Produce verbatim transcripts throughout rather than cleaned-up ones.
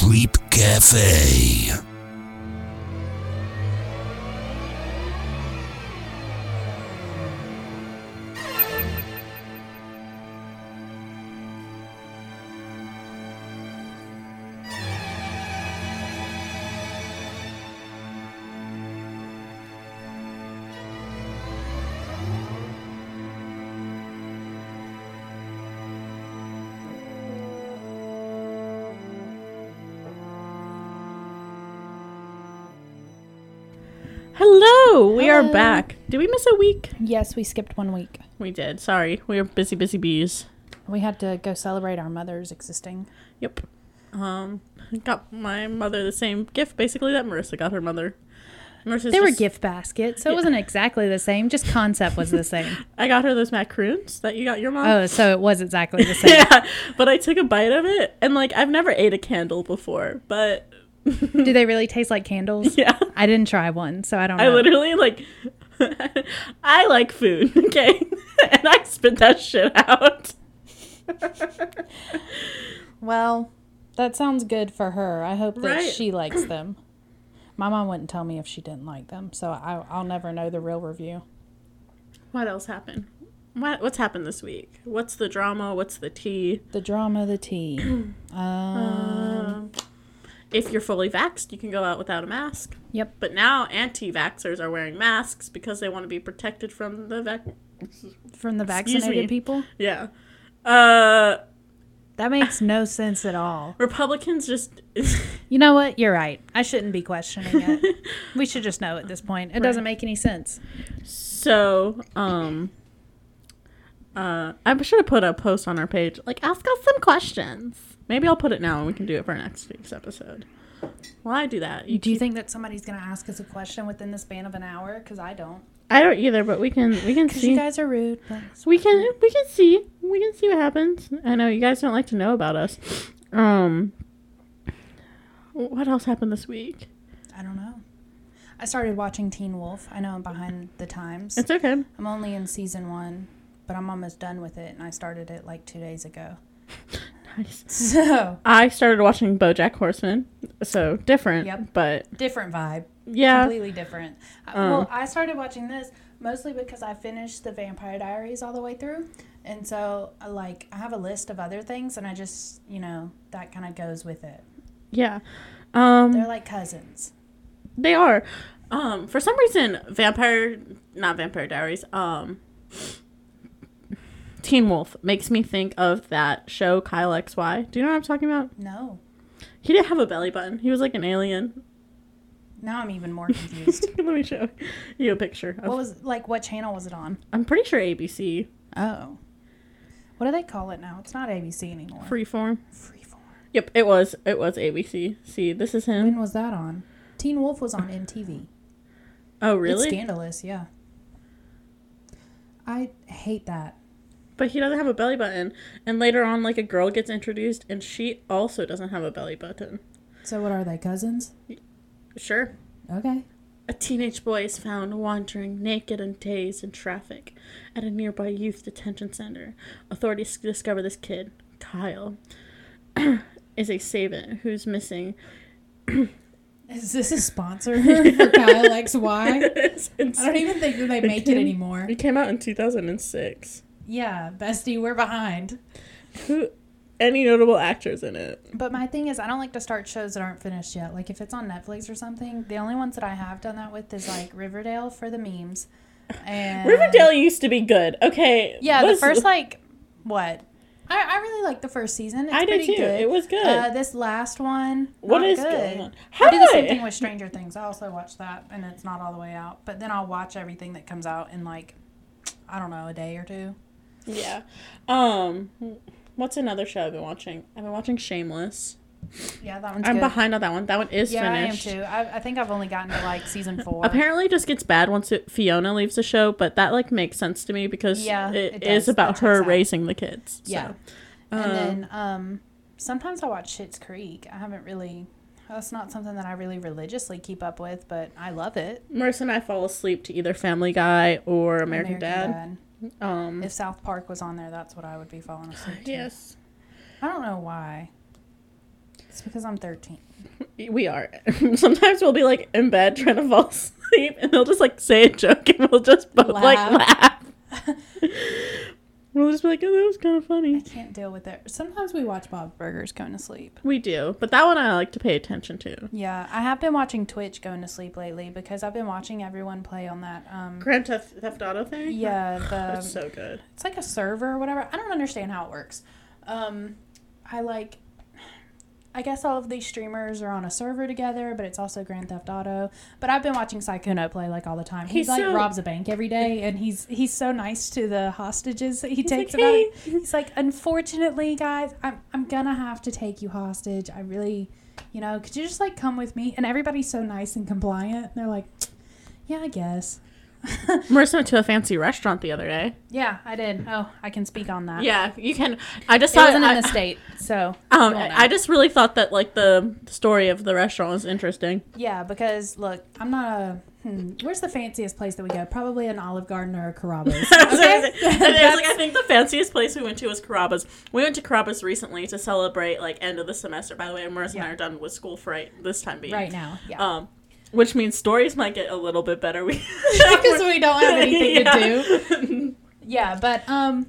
Sleep Cafe. Hello, we Hello. are back. Did we miss a week? Yes, we skipped one week. We did. Sorry. We were busy, busy bees. We had to go celebrate our mother's existing. Yep. Um, got my mother the same gift, basically, that Marissa got her mother. Marissa's They were just- gift baskets, so Yeah. it wasn't exactly the same. Just concept was the same. I got her those macaroons that you got your mom. Oh, so it was exactly the same. Yeah, but I took a bite of it, and, like, I've never ate a candle before, but... Do they really taste like candles? Yeah. I didn't try one, so I don't know. I literally, like... I like food, okay? And I spit that shit out. Well, that sounds good for her. I hope that Right. she likes them. My mom wouldn't tell me if she didn't like them, so I, I'll never know the real review. What else happened? What What's happened this week? What's the drama? What's the tea? The drama, the tea. um, Um, if you're fully vaxxed, you can go out without a mask. Yep. But now anti-vaxxers are wearing masks because they want to be protected from the vac... From the Excuse vaccinated me. people? Yeah. Uh, That makes no sense at all. Republicans just... You know what? You're right. I shouldn't be questioning it. We should just know at this point. It doesn't Right. make any sense. So, um... Uh, I should have put a post on our page, like, ask us some questions. Maybe I'll put it now and we can do it for next week's episode. Well, I do that. Do you keep- think that somebody's going to ask us a question within the span of an hour? Because I don't. I don't either, but we can we can Because see. you guys are rude. But We can we can see we can see what happens. I know you guys don't like to know about us. Um, what else happened this week? I don't know. I started watching Teen Wolf. I know I'm behind the times. It's okay. I'm only in season one, but I'm almost done with it, and I started it like two days ago. Nice. So, I started watching BoJack Horseman, so different. Yep. But different vibe. yeah, Completely different. I- Um. well, I started watching this mostly because I finished the Vampire Diaries all the way through. And so, I like, I have a list of other things, and I just, you know, that kind of goes with it. yeah. Um, They're like cousins. they are. Um, for some reason, Vampire, not Vampire Diaries. Um, Teen Wolf makes me think of that show Kyle X Y. Do you know what I'm talking about? No. He didn't have a belly button. He was like an alien. Now I'm even more confused. Let me show you a picture. Of, What was, like, what channel was it on? I'm pretty sure A B C. Oh. What do they call it now? It's not A B C anymore. Freeform. Freeform. Yep, it was. It was A B C. See, this is him. When was that on? Teen Wolf was on M T V. Oh, really? It's scandalous, yeah. I hate that. But he doesn't have a belly button. And later on, like, a girl gets introduced, and she also doesn't have a belly button. So what are they, cousins? Sure. Okay. A teenage boy is found wandering naked and dazed in traffic at a nearby youth detention center. Authorities discover this kid, Kyle, is a savant who's missing. Is this a sponsor for Kyle X Y? It's- I don't even think that they make it came- anymore. It came out in two thousand six. Yeah, bestie, we're behind. Who? Any notable actors in it? But my thing is, I don't like to start shows that aren't finished yet. Like, if it's on Netflix or something, the only ones that I have done that with is, like, Riverdale for the memes. And Riverdale used to be good. Okay. Yeah, what's- the first, like, what? I, I really like the first season. It's I did pretty too. good. It was good. Uh, this last one, What not is good. going on? I How do the do same I- thing with Stranger Things. I also watch that, and it's not all the way out. But then I'll watch everything that comes out in, like, I don't know, a day or two. Yeah. Um. What's another show I've been watching? I've been watching Shameless. Yeah, that one's I'm good. behind on that one. That one is yeah, finished. I am too. I, I think I've only gotten to, like, season four. Apparently, it just gets bad once it, Fiona leaves the show, but that like makes sense to me because Yeah, it, it is does. about That her checks out. raising the kids. So. Yeah. Um, And then um, sometimes I watch Schitt's Creek. I haven't really... That's not something that I really religiously keep up with, but I love it. Marissa and I fall asleep to either Family Guy or American, Dad. Dad. Um, If South Park was on there, that's what I would be falling asleep to. yes. I don't know why. It's because I'm thirteen. We are. Sometimes we'll be like in bed trying to fall asleep, and they'll just like say a joke, and we'll just both Laugh. like laugh. We'll just be like, oh, that was kind of I funny. can't deal with it. Sometimes we watch Bob's Burgers going to sleep. We do, but that one I like to pay attention to. Yeah, I have been watching Twitch going to sleep lately because I've been watching everyone play on that. Um, Grand Theft, Theft Auto thing? yeah, the It's so good. it's like a server or whatever. I don't understand how it works. Um, I like. I guess all of these streamers are on a server together, but it's also Grand Theft Auto. But I've been watching Sykkuno play like all the time. He He's like so- robs a bank every day, and he's he's so nice to the hostages that he He's takes like, about "Hey." it. He's like, unfortunately, guys, I'm I'm gonna have to take you hostage. I really, you know, could you just like come with me? And everybody's so nice and compliant. And they're like, yeah, I guess. Marissa went to a fancy restaurant the other day. Yeah, I did. Oh, I can speak on that. Yeah, you can. I just It thought wasn't I, in the state, so. um, you won't know. I just really thought that like the story of the restaurant was interesting. Yeah, because look, I'm not a. Hmm, where's the fanciest place that we go? Probably an Olive Garden or a Carrabba's. Okay? Okay, And there's, like, I think the fanciest place we went to was Carrabba's. We went to Carrabba's recently to celebrate like end of the semester. By the way, Marissa and I Yeah. are done with school for right this time being. right now, yeah, Um, which means stories might get a little bit better. We because we don't have anything Yeah. to do. Yeah, but um,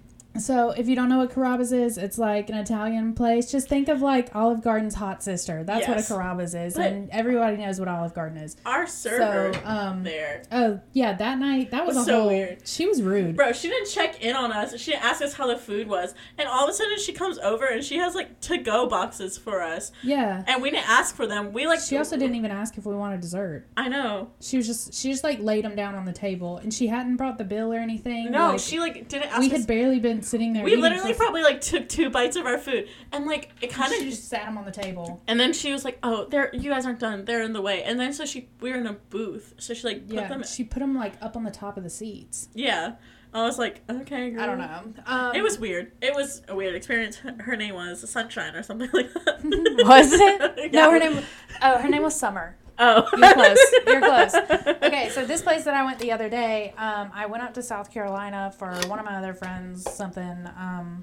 so if you don't know what Carrabba's is, it's like an Italian place. Just think of like Olive Garden's hot sister. That's Yes. what a Carrabba's is, But- and everybody knows what Olive Garden is. Our server So um, there. oh yeah, that night that was, Was a so whole. weird. She was rude. Bro, she didn't check in on us. She didn't ask us how the food was. And all of a sudden she comes over and she has like to-go boxes for us. Yeah. And we didn't ask for them. We like She also didn't even ask if we wanted dessert. I know. She was just she just like laid them down on the table, and she hadn't brought the bill or anything. No, like, she like didn't ask we us. had barely been sitting there. We eating literally for- probably like took two bites of our food. And like it kind She of just sat them on the table. and then she was like, "Oh, they're you guys aren't done. They're in the way." And then so she we were in a booth. So she like put Yeah, them she put them like up on the top of the seats. Yeah. I was like, "Okay, girl." I don't know. Um, It was weird. It was a weird experience. Her her name was Sunshine or something like that. Was it? Yeah. No, her name. Oh, her name was Summer. Oh. You're close. You're close. Okay, so this place that I went the other day, um, I went up to South Carolina for one of my other friends. Something. Um,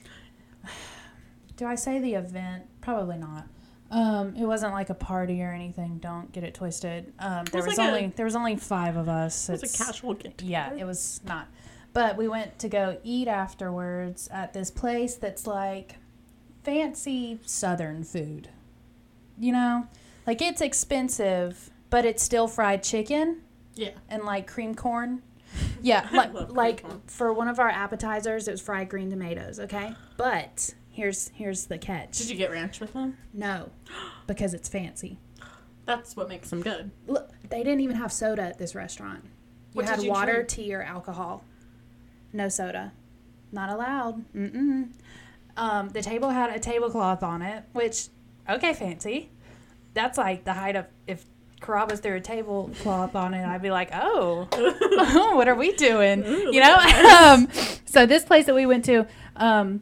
do I say the event? Probably not. Um, it wasn't like a party or anything. Don't get it twisted. Um, there was was, like a- only there was only five of us. It was It's- a casual get. Yeah, it was not. But we went to go eat afterwards at this place that's like fancy Southern food. You know? Like it's expensive, but it's still fried chicken Yeah. and like cream corn. Yeah, I like love cream like corn. for one of our appetizers it was fried green tomatoes, okay? But here's here's the catch. Did you get ranch with them? No. Because it's fancy. That's what makes them good. Look, they didn't even have soda at this restaurant. You What had did you water, drink? tea, or alcohol. No soda. Not allowed. Mm-mm. Um, the table had a tablecloth on it, which, okay, fancy. That's like the height of, if Carrabba's threw a tablecloth on it, I'd be like, oh, what are we doing? Ooh, You know? look at um, so this place that we went to, um,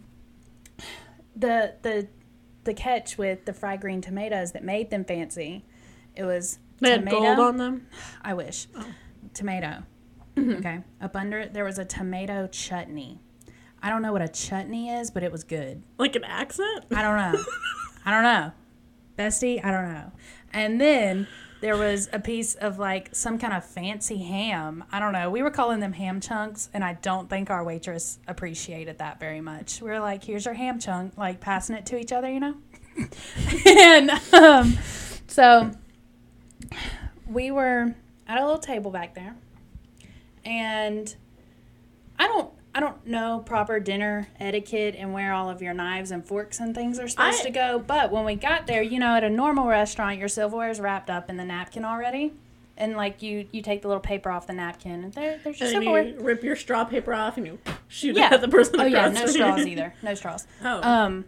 the, the, the catch with the fried green tomatoes that made them fancy, it was They had tomato. gold on them. I wish. Oh. Tomato. Mm-hmm. Okay. Up under it, there was a tomato chutney. I don't know what a chutney is, but it was good. Like an accent? I don't know. I don't know. Bestie, I don't know. And then there was a piece of like some kind of fancy ham. I don't know. We were calling them ham chunks, and I don't think our waitress appreciated that very much. We were like, here's your ham chunk, like passing it to each other, you know? and um, so we were at a little table back there. And I don't I don't know proper dinner etiquette and where all of your knives and forks and things are supposed I- to go. But when we got there, you know, at a normal restaurant, your silverware is wrapped up in the napkin already. And, like, you, you take the little paper off the napkin, and there, there's your And then silverware. you rip your straw paper off and you shoot Yeah. it at the person Oh, yeah, across no the straws street. either. No straws. Oh. Um,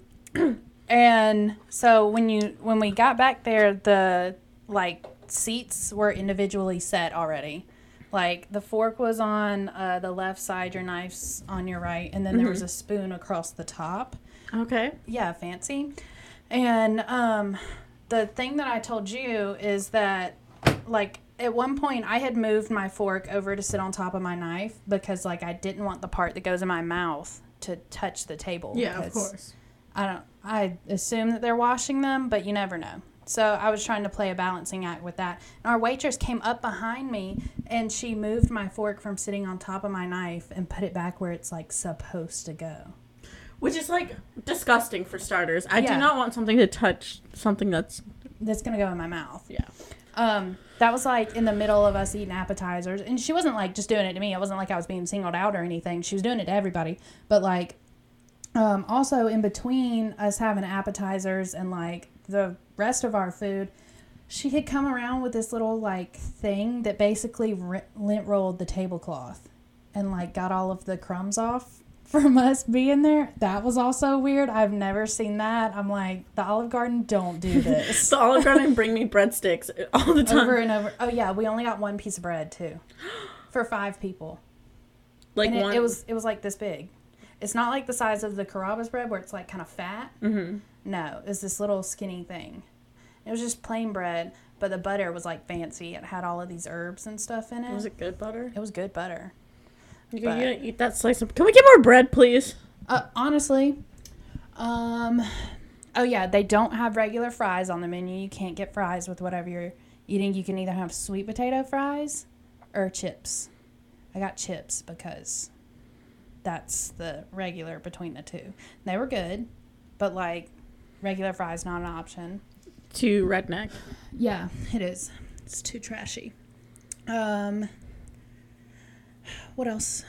and so when you when we got back there, the, like, seats were individually set already. Like, the fork was on uh, the left side, your knife's on your right, and then there was a spoon across the top. Okay. Yeah, fancy. And um, the thing that I told you is that, like, at one point I had moved my fork over to sit on top of my knife because, like, I didn't want the part that goes in my mouth to touch the table. Yeah, of because course. I don't, I assume that they're washing them, but you never know. So I was trying to play a balancing act with that. And our waitress came up behind me and she moved my fork from sitting on top of my knife and put it back where it's like supposed to go. Which is like disgusting for starters. I Yeah. do not want something to touch something that's That's going to go in my mouth. yeah. Um, that was like in the middle of us eating appetizers. And she wasn't like just doing it to me. It wasn't like I was being singled out or anything. She was doing it to everybody. But like, um, also in between us having appetizers and like the rest of our food, she had come around with this little like thing that basically r- lint rolled the tablecloth and like got all of the crumbs off from us being there. That was also weird. I've never seen that. I'm like, the Olive Garden, don't do this. The Olive Garden bring me breadsticks all the time. Over and over. Oh yeah, we only got one piece of bread too, for five people. Like And it, one. it was it was like this big. It's not like the size of the Carrabba's bread where it's like kind of fat. Mm-hmm. No, it's this little skinny thing. It was just plain bread, but the butter was like fancy. It had all of these herbs and stuff in it. Was it good butter? It was good butter. You But- gonna eat that slice of. Can we get more bread, please? Uh, honestly, um, oh yeah, they don't have regular fries on the menu. You can't get fries with whatever you're eating. You can either have sweet potato fries or chips. I got chips because that's the regular between the two. They were good, but like regular fries not an option. Too redneck. Yeah, it is. It's too trashy. Um, what else?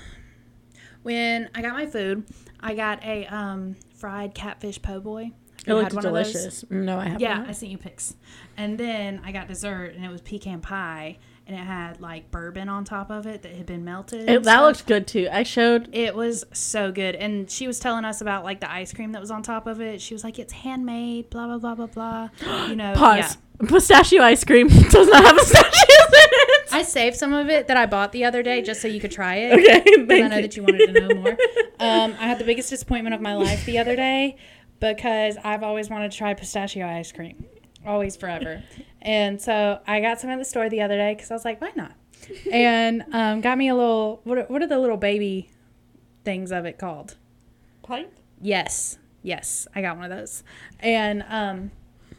When I got my food, I got a um, fried catfish po' boy. Have It you looked had one of those? delicious. No, I haven't. Yeah, I sent you pics. And then I got dessert, and it was pecan pie, and it had like bourbon on top of it that had been melted. It, and that stuff. looked good too. I showed. It was so good. And she was telling us about like the ice cream that was on top of it. She was like, it's handmade, blah, blah, blah, blah, blah. You know, Pause. yeah. Pistachio ice cream does not have pistachios in it. I saved some of it that I bought the other day just so you could try it. Okay, Because thank I know you. that you wanted to know more. Um, I had the biggest disappointment of my life the other day because I've always wanted to try pistachio ice cream. Always, forever. And so I got some at the store the other day because I was like, why not? And um, got me a little, what are, what are the little baby things of it called? Pint? Yes. Yes. I got one of those. And um,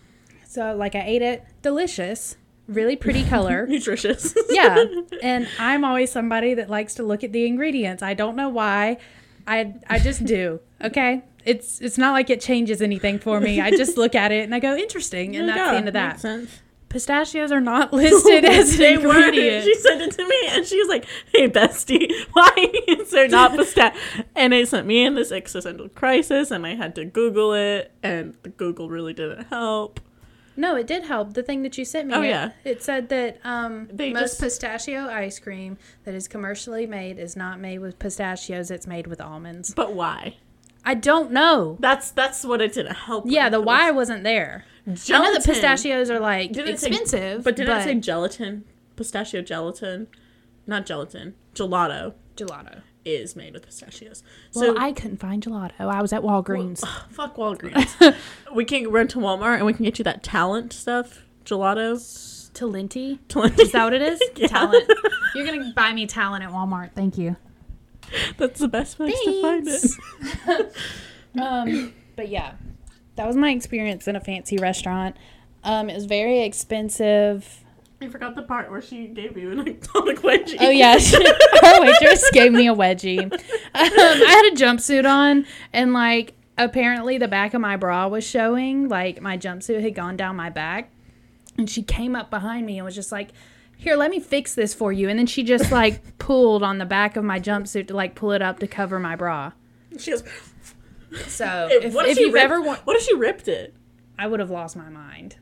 so, like, I ate it. Delicious. Really pretty color. Nutritious. Yeah. And I'm always somebody that likes to look at the ingredients. I don't know why. I I just do. Okay? It's it's not like it changes anything for me. I just look at it and I go, interesting. And that's Yeah, the end of that. makes sense. Pistachios are not listed as an They were. ingredient. She sent it to me, and she was like, "Hey, bestie, why is there not pistachio?" And it sent me in this existential crisis, and I had to Google it, and the Google really didn't help. No, it did help. The thing that you sent me. Oh, it, yeah. It said that um, They most just- pistachio ice cream that is commercially made is not made with pistachios. It's made with almonds. But why? I don't know. That's that's what it didn't help. Yeah, with. the It why was wasn't there. Gelatin. I know that pistachios are like Didn't it say- expensive, but didn't it say gelatin? Pistachio gelatin, not gelatin. Gelato gelato? is made with pistachios. Well, So I couldn't find gelato. I was at Walgreens. fuck Walgreens. We can run to Walmart and we can get you that Talent stuff. Gelato. Talenti? Talent. Is that what it is? Yeah. Talent. You're gonna buy me Talent at Walmart. Thank you. That's the best place to find it. Um, but yeah, that was my experience in a fancy restaurant. Um, it was very expensive. I forgot the part where she gave you an atomic wedgie. Oh yeah, our waitress gave me a wedgie. Um, I had a jumpsuit on, and like apparently the back of my bra was showing. Like my jumpsuit had gone down my back, and she came up behind me and was just like, "Here, let me fix this for you." And then she just like pulled on the back of my jumpsuit to like pull it up to cover my bra. She goes, So If, if, what if, if she you've ripped, ever wa- what if she ripped it? I would have lost my mind.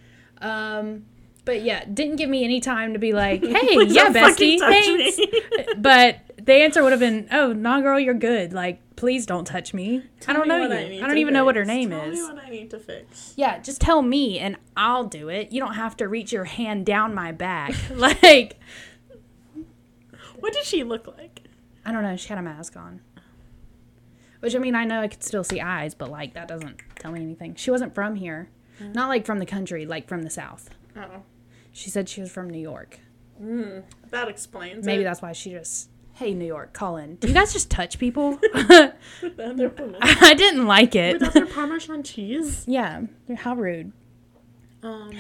Um, but yeah, didn't give me any time to be like, hey, Please yeah, don't fucking bestie, touch thanks. me. But the answer would have been, oh, nah, girl, you're good. Like, please don't touch me. Tell I don't me know what you. I, need don't to even know what her fix. name Tell is. me what I need to fix. Yeah, just tell me and I'll do it. You don't have to reach your hand down my back. Like, What did she look like? I don't know. She had a mask on. Which, I mean, I know I could still see eyes, but, like, that doesn't tell me anything. She wasn't from here. Mm. Not, like, from the country, like, from the South. Oh, She said she was from New York. mm, that explains. Maybe it. that's why she just, Hey, New York, call in. Do you guys just touch people? Without their permission. I didn't like it. Without their Parmesan cheese. Yeah, how rude. Um.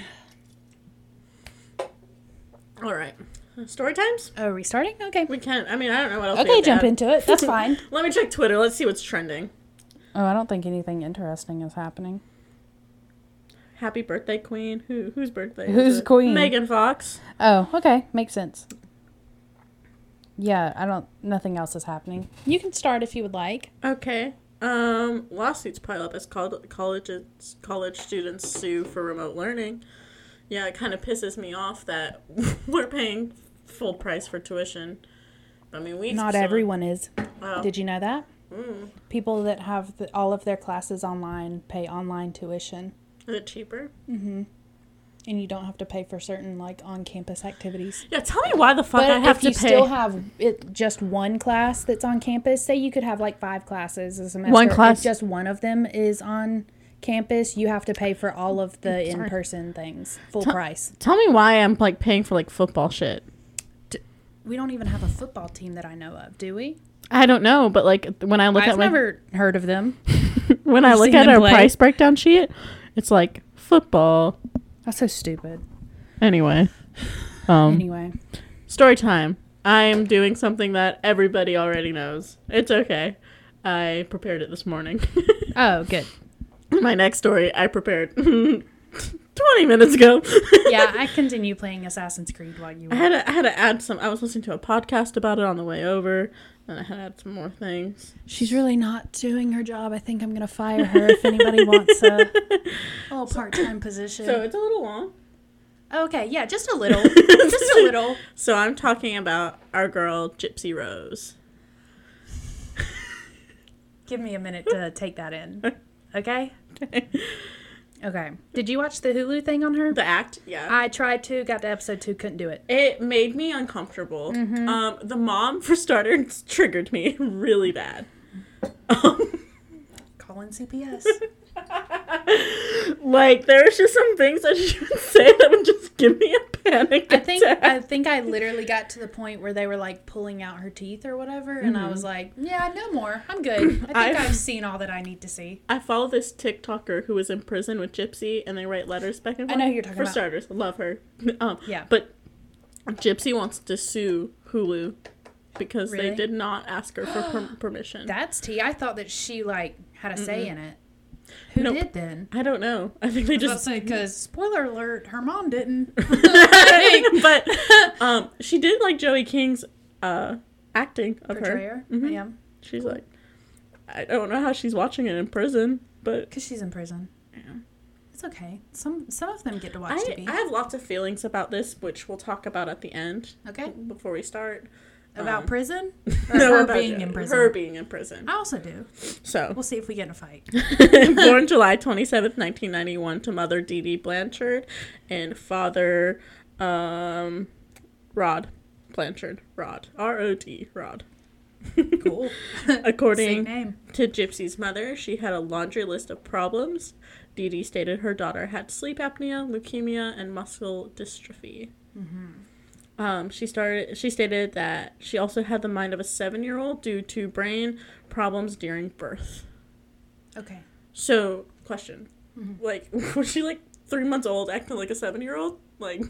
All right. Story times? Oh, are we starting? Okay. We can. I mean, I don't know what else. we Okay, have to jump add. into it. That's fine. Let me check Twitter. Let's see what's trending. Oh, I don't think anything interesting is happening. Happy birthday, Queen. Who whose birthday? is Who's it? Queen? Megan Fox. Oh, okay. Makes sense. Yeah, I don't, nothing else is happening. You can start if you would like. Okay. Um, lawsuits pile up as col- colleges, college students sue for remote learning. Yeah, it kind of pisses me off that we're paying full price for tuition. I mean, we Not still- everyone is. Oh. Did you know that? Mm. People that have the, all of their classes online pay online tuition. Is it cheaper? Mm-hmm. And you don't have to pay for certain, like, on-campus activities. Yeah, tell me why the fuck But I have if to you pay. still have it, just one class that's on campus, say you could have, like, five classes a semester. One class. If just one of them is on campus, you have to pay for all of the Sorry. in-person things, full Tell- price. Tell me why I'm like paying for like football shit. We don't even have a football team that I know of, do we? I don't know, but like when I look I've at my, never heard of them. when I You've look seen at them our play? price breakdown sheet, it's like football. That's so stupid. Anyway, um, Anyway. story time. I'm doing something that everybody already knows. It's okay. I prepared it this morning. Oh, good. My next story I prepared twenty minutes ago. Yeah, I continue playing Assassin's Creed while you I had to, I had to add some. I was listening to a podcast about it on the way over, and I had to add some more things. She's really not doing her job. I think I'm going to fire her if anybody wants a little part-time position. So it's a little long. Okay, yeah, just a little. Just a little. So I'm talking about our girl Gypsy Rose. Give me a minute to take that in. Okay? Okay. Did you watch the Hulu thing on her? The act, yeah. I tried to, got to episode two, couldn't do it. It made me uncomfortable. Mm-hmm. Um, the mom, for starters, triggered me really bad. Um, Call in C P S. like, there's just some things that she would say that would just give me a panic I think attack. I think I literally got to the point where they were like pulling out her teeth or whatever, and I was like, "Yeah, no more. I'm good. I think I've- I've seen all that I need to see." I follow this TikToker who was in prison with Gypsy, and they write letters back and I forth. know who you're talking For about. starters, love her. Um, Yeah. But Gypsy wants to sue Hulu because Really? they did not ask her for per- permission. That's tea. I thought that she like had a say in it. Who Nope. did then? I don't know. I think they Just just. because spoiler alert, her mom didn't. but um, she did like Joey King's uh, acting of Portrayer. her. Mhm. Yeah, She's like, I don't know how she's watching it in prison, but because she's in prison. yeah. It's okay. Some some of them get to watch I, T V. I have lots of feelings about this, which we'll talk about at the end Okay. before we start. About Um, prison or No, her about being Jo- in prison. Her being in prison. I also do. So, We'll see if we get in a fight. born July twenty-seventh, nineteen ninety-one, to mother Dee Dee Blanchard and father um, Rod Blanchard. Rod. R O D. Rod. Cool. According Sick name. to Gypsy's mother, she had a laundry list of problems. Dee Dee stated her daughter had sleep apnea, leukemia, and muscle dystrophy. Mm-hmm. Um, she started. She stated that she also had the mind of a seven-year-old due to brain problems during birth. Okay. So, question: Mhm. like, was she like three months old, acting like a seven-year-old? Like,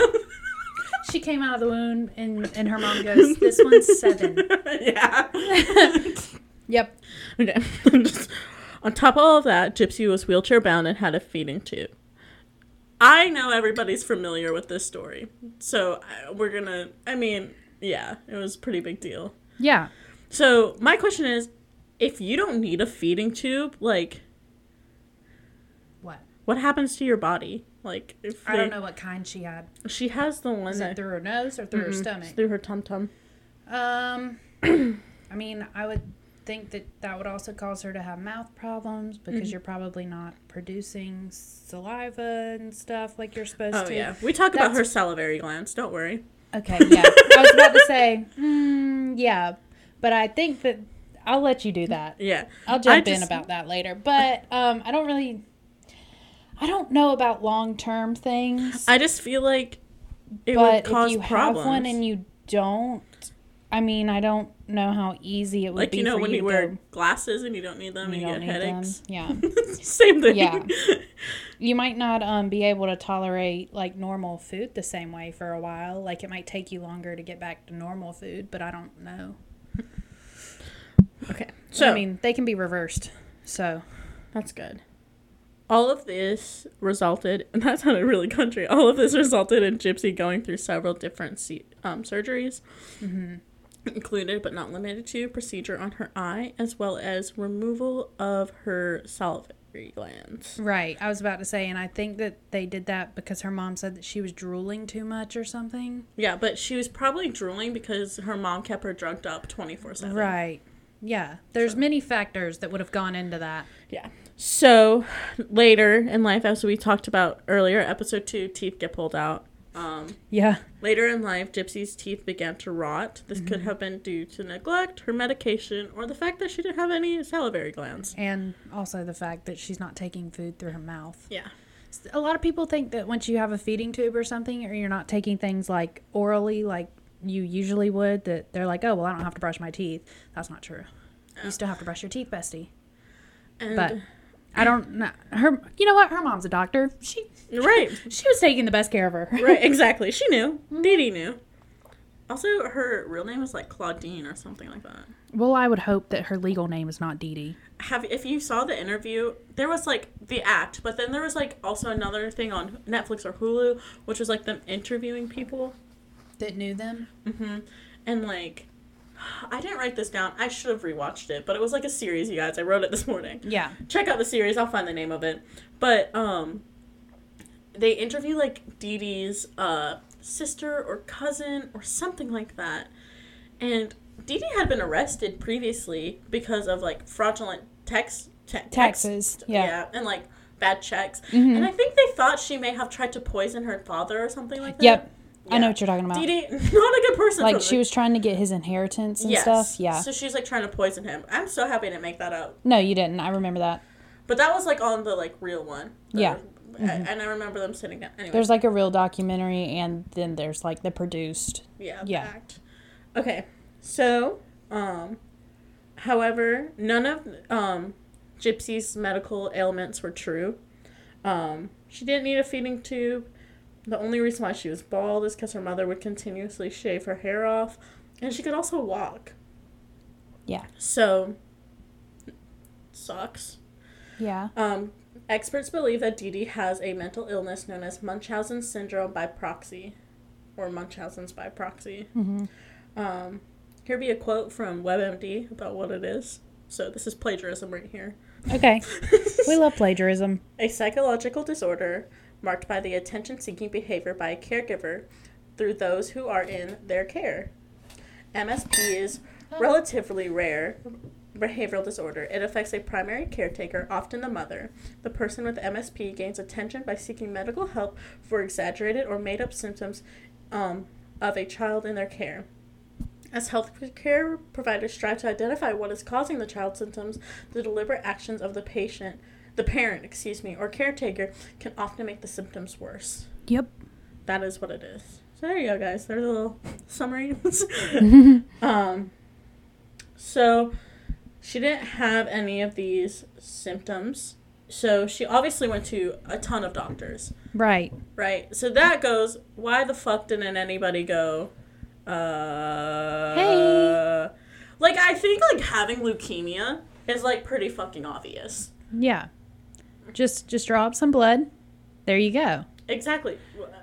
She came out of the womb and, and her mom goes, "This one's seven." yeah. Yep. Okay. Just, on top of all of that, Gypsy was wheelchair bound and had a feeding tube. I know everybody's familiar with this story, so I- we're gonna. I mean, yeah, it was a pretty big deal. Yeah. So my question is, if you don't need a feeding tube, like, What? what happens to your body? Like, if I they- don't know what kind she had. She has the one Is that it through her nose or through her Mm-mm, stomach? it's through her tum tum. Um, I mean, I would think that that would also cause her to have mouth problems because Mhm. you're probably not producing saliva and stuff like you're supposed Oh to. yeah, we talk about That's- her salivary glands. Don't worry. Okay, yeah. I was about to say, mm, yeah, but I think that I'll let you do that. Yeah, I'll jump I in just- about that later. But um, I don't really, I don't know about long-term things. I just feel like it but would cause if you problems. have one and you don't, I mean, I don't know how easy it would like, be you know, for when you you to wear go, glasses and you don't need them and you, don't get need them. headaches. Yeah. Same thing. Yeah. You might not um, be able to tolerate, like, normal food the same way for a while. Like, it might take you longer to get back to normal food, but I don't know. Okay. So, I mean, they can be reversed, so. That's good. All of this resulted, and that sounded really country, all of this resulted in Gypsy going through several different se- um, surgeries, mm-hmm. included but not limited to procedure on her eye, as well as removal of her salivary glands. Right. I was about to say, and I think that they did that because her mom said that she was drooling too much or something. Yeah, but she was probably drooling because her mom kept her drugged up twenty-four seven. Right. Yeah. There's So. many factors that would have gone into that. Yeah. So, later in life, as we talked about earlier, episode two, teeth get pulled out. Um, Yeah. later in life, Gypsy's teeth began to rot. This Mm-hmm. could have been due to neglect, her medication, or the fact that she didn't have any salivary glands. And also the fact that she's not taking food through her mouth. Yeah. A lot of people think that once you have a feeding tube or something, or you're not taking things like orally like you usually would, that they're like, oh, well, I don't have to brush my teeth. That's not true. You still have to brush your teeth, bestie. And But I don't know. Her, you know what? Her mom's a doctor. She, right. she was taking the best care of her. Right, exactly. She knew. Dee Dee knew. Also, her real name was like Claudine or something like that. Well, I would hope that her legal name is not Dee Dee. Have if you saw the interview, there was like the act, but then there was like also another thing on Netflix or Hulu, which was like them interviewing people. That knew them? Mm-hmm. And like, I didn't write this down. I should have rewatched it, but it was like a series, you guys. I wrote it this morning. Yeah. Check out the series. I'll find the name of it. But um, they interview like Dee Dee's uh sister or cousin or something like that, and Dee Dee had been arrested previously because of like fraudulent text te- Taxes. text, Yeah. yeah, and like bad checks. Mm-hmm. And I think they thought she may have tried to poison her father or something like that. Yep. Yeah. I know what you're talking about. Dee Dee, not a good person. Like, from she the- was trying to get his inheritance and yes. stuff. Yeah. So she's like trying to poison him. I'm so happy I didn't make that up. No, you didn't. I remember that. But that was like on the like real one. The- Yeah. I, and I remember them sitting down. Anyway. There's like a real documentary, and then there's like the produced. Yeah, the Yeah. act. Okay, so, um, however, none of um, Gypsy's medical ailments were true. Um, she didn't need a feeding tube. The only reason why she was bald is because her mother would continuously shave her hair off, and she could also walk. Yeah. So, sucks. Yeah. Um, experts believe that Dee Dee has a mental illness known as Munchausen syndrome by proxy, or Munchausen's by proxy. Mm-hmm. Um, here be a quote from WebMD about what it is. So this is plagiarism right here. Okay. We love plagiarism. A psychological disorder marked by the attention-seeking behavior by a caregiver through those who are in their care. M S P is relatively rare behavioral disorder. It affects a primary caretaker, often the mother. The person with M S P gains attention by seeking medical help for exaggerated or made-up symptoms um, of a child in their care. As healthcare providers strive to identify what is causing the child's symptoms, the deliberate actions of the patient, the parent, excuse me, or caretaker can often make the symptoms worse. Yep. That is what it is. So there you go, guys. There's a little summary. um, so she didn't have any of these symptoms. So she obviously went to a ton of doctors. Right. Right? So that goes, why the fuck didn't anybody go, uh... Hey. Like, I think, like, having leukemia is, like, pretty fucking obvious. Yeah. Just just draw up some blood. There you go. Exactly.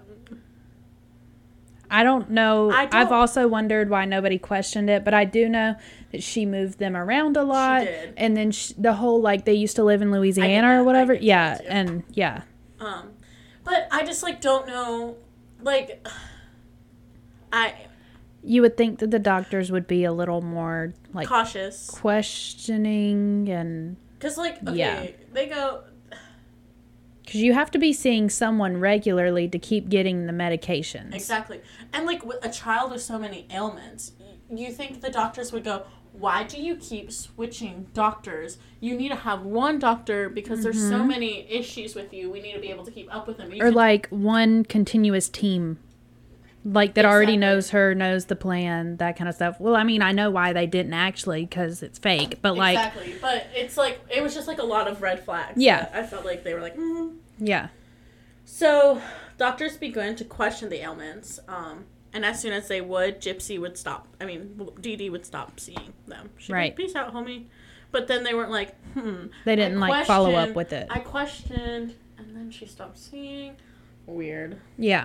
I don't know. I don't- I've also wondered why nobody questioned it, but I do know that she moved them around a lot. did. And then sh the whole, like, they used to live in Louisiana that. or I whatever. get Yeah. that, too. And yeah. Um, but I just, like, don't know, like, I, You would think that the doctors would be a little more, like, cautious. questioning and... Because, like, okay, Yeah. they go, Because you have to be seeing someone regularly to keep getting the medications. exactly. And, like, with a child with so many ailments, y- you think the doctors would go, why do you keep switching doctors? You need to have one doctor because there's so many issues with you. We need to be able to keep up with them. You Or, can- like, one continuous team. like that already Exactly. knows her, knows the plan, that kind of stuff. Well, I mean, I know why they didn't actually, because it's fake, but like, Exactly. But it's like, it was just like a lot of red flags. Yeah. that I felt like they were like, mm. yeah, So, doctors began to question the ailments. Um, and as soon as they would, Gypsy would stop. I mean, Dee Dee would stop seeing them. She'd Right. be like, peace out, homie. But then they weren't like, hmm. they didn't I like follow up questioned- with it. I questioned, and then she stopped seeing. Weird. Yeah,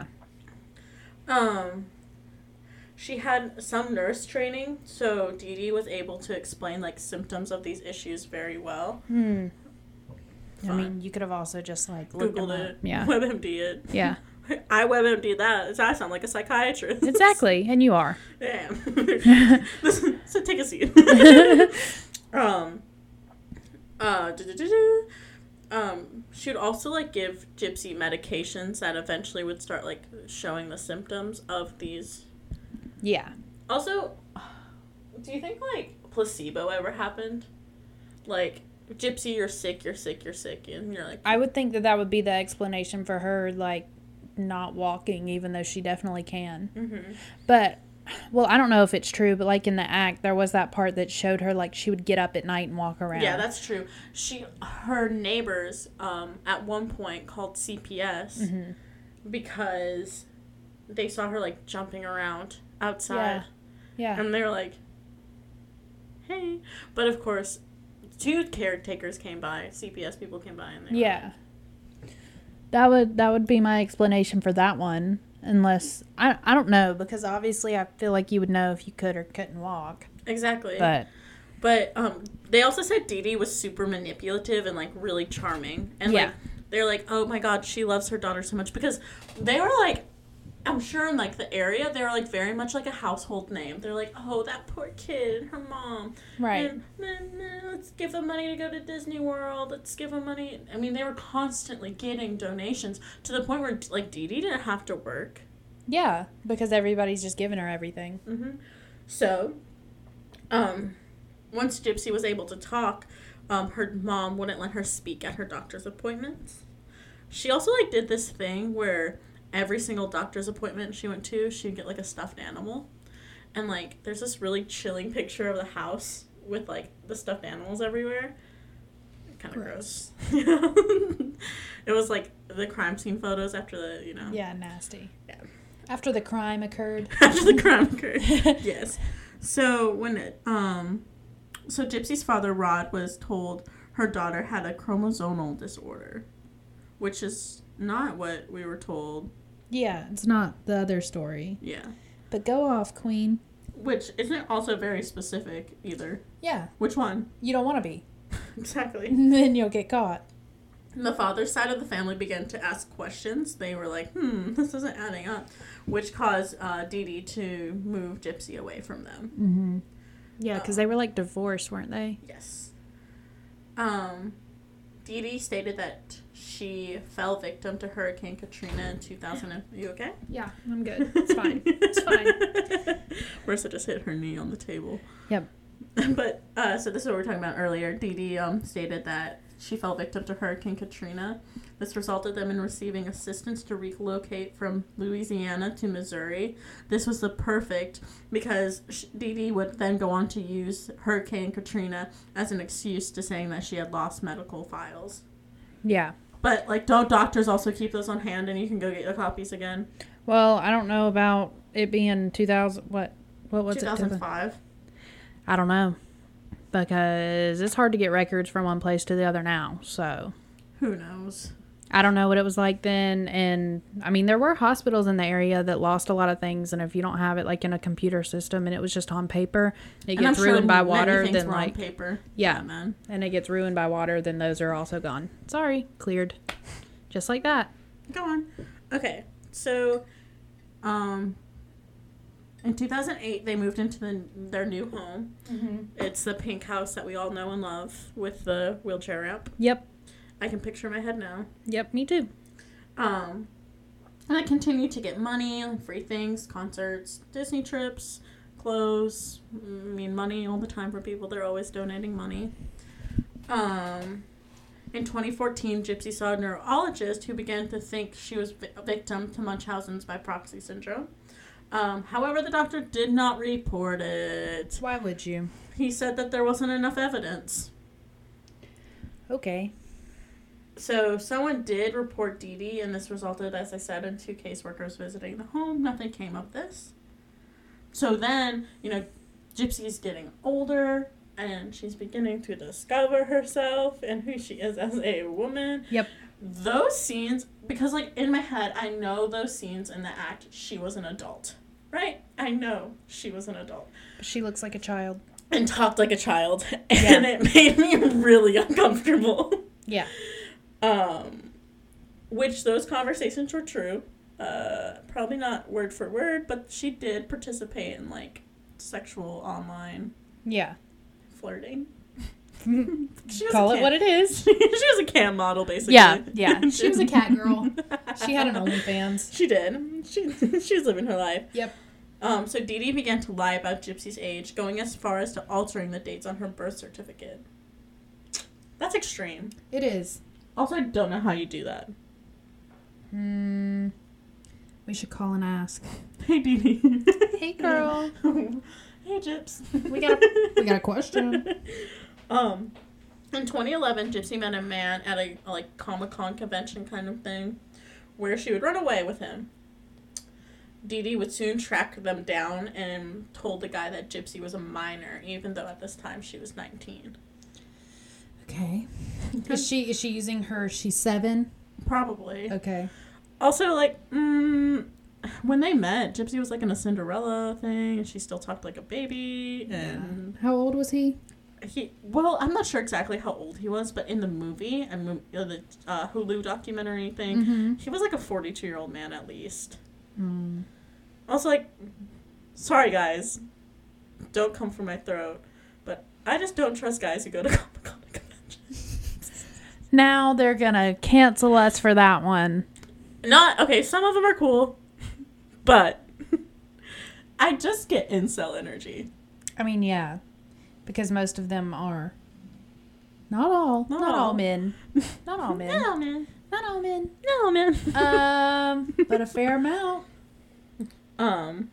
Um, she had some nurse training, so Dee Dee was able to explain like symptoms of these issues very well. hmm. I mean, you could have also just like looked Googled them it, up. Yeah. WebMD it. yeah, I WebMD that. I sound like a psychiatrist. exactly, and you are. Damn. Listen, so take a seat. um. Uh. do-do-do-do. Um. She would also like give Gypsy medications that eventually would start like showing the symptoms of these. Yeah, Also, do you think like placebo ever happened? Like, Gypsy, you're sick, you're sick, you're sick, and you're like, I would think that that would be the explanation for her, like, not walking, even though she definitely can. mm-hmm. But, well, I don't know if it's true, but like in the act, there was that part that showed her like she would get up at night and walk around. Yeah, that's true. She, her neighbors, um, at one point called C P S Mm-hmm. because they saw her like jumping around outside, Yeah. and they were like, "Hey!" But of course, two caretakers came by. C P S people came by, and they were Yeah. That would that would be my explanation for that one, unless I I don't know, because obviously I feel like you would know if you could or couldn't walk. like, exactly. But But um, they also said Dee Dee was super manipulative and like really charming, and Yeah. like they're like, oh my god, she loves her daughter so much, because they were like, I'm sure in like the area they were like very much like a household name. They're like, oh, that poor kid, her mom, right. and, and, uh, let's give them money to go to Disney World. Let's give them money. I mean, they were constantly getting donations to the point where like Dee Dee didn't have to work. Yeah, because everybody's just giving her everything. Mm-hmm. So, um, once Gypsy was able to talk, um, her mom wouldn't let her speak at her doctor's appointments. She also like did this thing where every single doctor's appointment she went to, she'd get like a stuffed animal, and like there's this really chilling picture of the house with like the stuffed animals everywhere. Kind of gross. It was like the crime scene photos after the you know Yeah, nasty. Yeah. After the crime occurred. after the crime occurred. Yes. So when it, um, so Gypsy's father Rod was told her daughter had a chromosomal disorder, which is not what we were told. Yeah, it's not the other story. Yeah. But go off, Queen. Which isn't also very specific either. Yeah, Which one? you don't want to be. Exactly. Then you'll get caught. The father's side of the family began to ask questions. They were like, hmm, this isn't adding up, which caused uh, Dee Dee to move Gypsy away from them. Mm-hmm. Yeah, because they were like divorced, weren't they? Yes. Um, Dee Dee stated that she fell victim to Hurricane Katrina in two thousand. Are you okay? Yeah, I'm good. It's fine. It's fine. Marissa just hit her knee on the table. Yep. But, uh, so this is what we were talking about earlier. Dee Dee um, stated that she fell victim to Hurricane Katrina. This resulted them in receiving assistance to relocate from Louisiana to Missouri. This was the perfect, because Dee Dee would then go on to use Hurricane Katrina as an excuse to saying that she had lost medical files. Yeah. But, like, don't doctors also keep those on hand and you can go get your copies again? Well, I don't know about it being two thousand. What? What was two thousand five. it? I don't know. Because it's hard to get records from one place to the other now. So Who knows? I don't know what it was like then. And I mean, there were hospitals in the area that lost a lot of things. And if you don't have it like in a computer system and it was just on paper, it And I'm gets sure ruined by many water, things then were on like, paper. yeah, man. and it gets ruined by water, then those are also gone. Sorry, cleared. Just like that. Go on. Okay, so, um, in two thousand eight, they moved into the, their new home. Mm-hmm. It's the pink house that we all know and love with the wheelchair ramp. Yep. I can picture in my head now. Yep, me too. Um, and I continued to get money, free things, concerts, Disney trips, clothes. I mean, money all the time for people. They're always donating money. Um, in twenty fourteen, Gypsy saw a neurologist who began to think she was vi- a victim to Munchausen's by proxy syndrome. Um, however, the doctor did not report it. Why would you? He said that there wasn't enough evidence. Okay. So someone did report Dee Dee, and this resulted, as I said, in two caseworkers visiting the home. Nothing came of this. So then, you know, Gypsy's getting older, and she's beginning to discover herself and who she is as a woman. Yep. Those scenes, because, like, in my head, I know those scenes in the act, she was an adult. Right? I know she was an adult. She looks like a child. And talked like a child. And Yeah. it made me really uncomfortable. Yeah. Um, which those conversations were true. Uh, probably not word for word, but she did participate in, like, sexual online Yeah. flirting. She was Call a it cam- what it is. she was a cam model, basically. Yeah, yeah. She was a cat girl. She had an OnlyFans. She did. She she was living her life. Yep. Um, so Dee Dee began to lie about Gypsy's age, going as far as to altering the dates on her birth certificate. That's extreme. It is. Also, I don't know how you do that. Hmm. We should call and ask. Hey, Dee Dee. Hey, girl. Hey, Gyps. We got a we got a question. Um, in twenty eleven, Gypsy met a man at a, a like Comic-Con convention kind of thing, where she would run away with him. Dee Dee would soon track them down and told the guy that Gypsy was a minor, even though at this time she was nineteen. Okay. Is she is she using her? She's seven. Probably. Okay. Also, like, mm, when they met, Gypsy was like in a Cinderella thing, and she still talked like a baby, and How old was he? he. Well, I'm not sure exactly how old he was, but in the movie and mo- uh, the uh, Hulu documentary thing, Mm-hmm. he was like a forty-two year old man at least. Mm. Also, like, sorry guys, don't come for my throat, but I just don't trust guys who go to Comic Con conventions. Now they're gonna cancel us for that one. Not okay. Some of them are cool, but I just get incel energy. I mean, yeah, because most of them are. Not all. Not Not, all. all men. Not all men. No man, Not all men. no man. Um, but a fair amount. Um,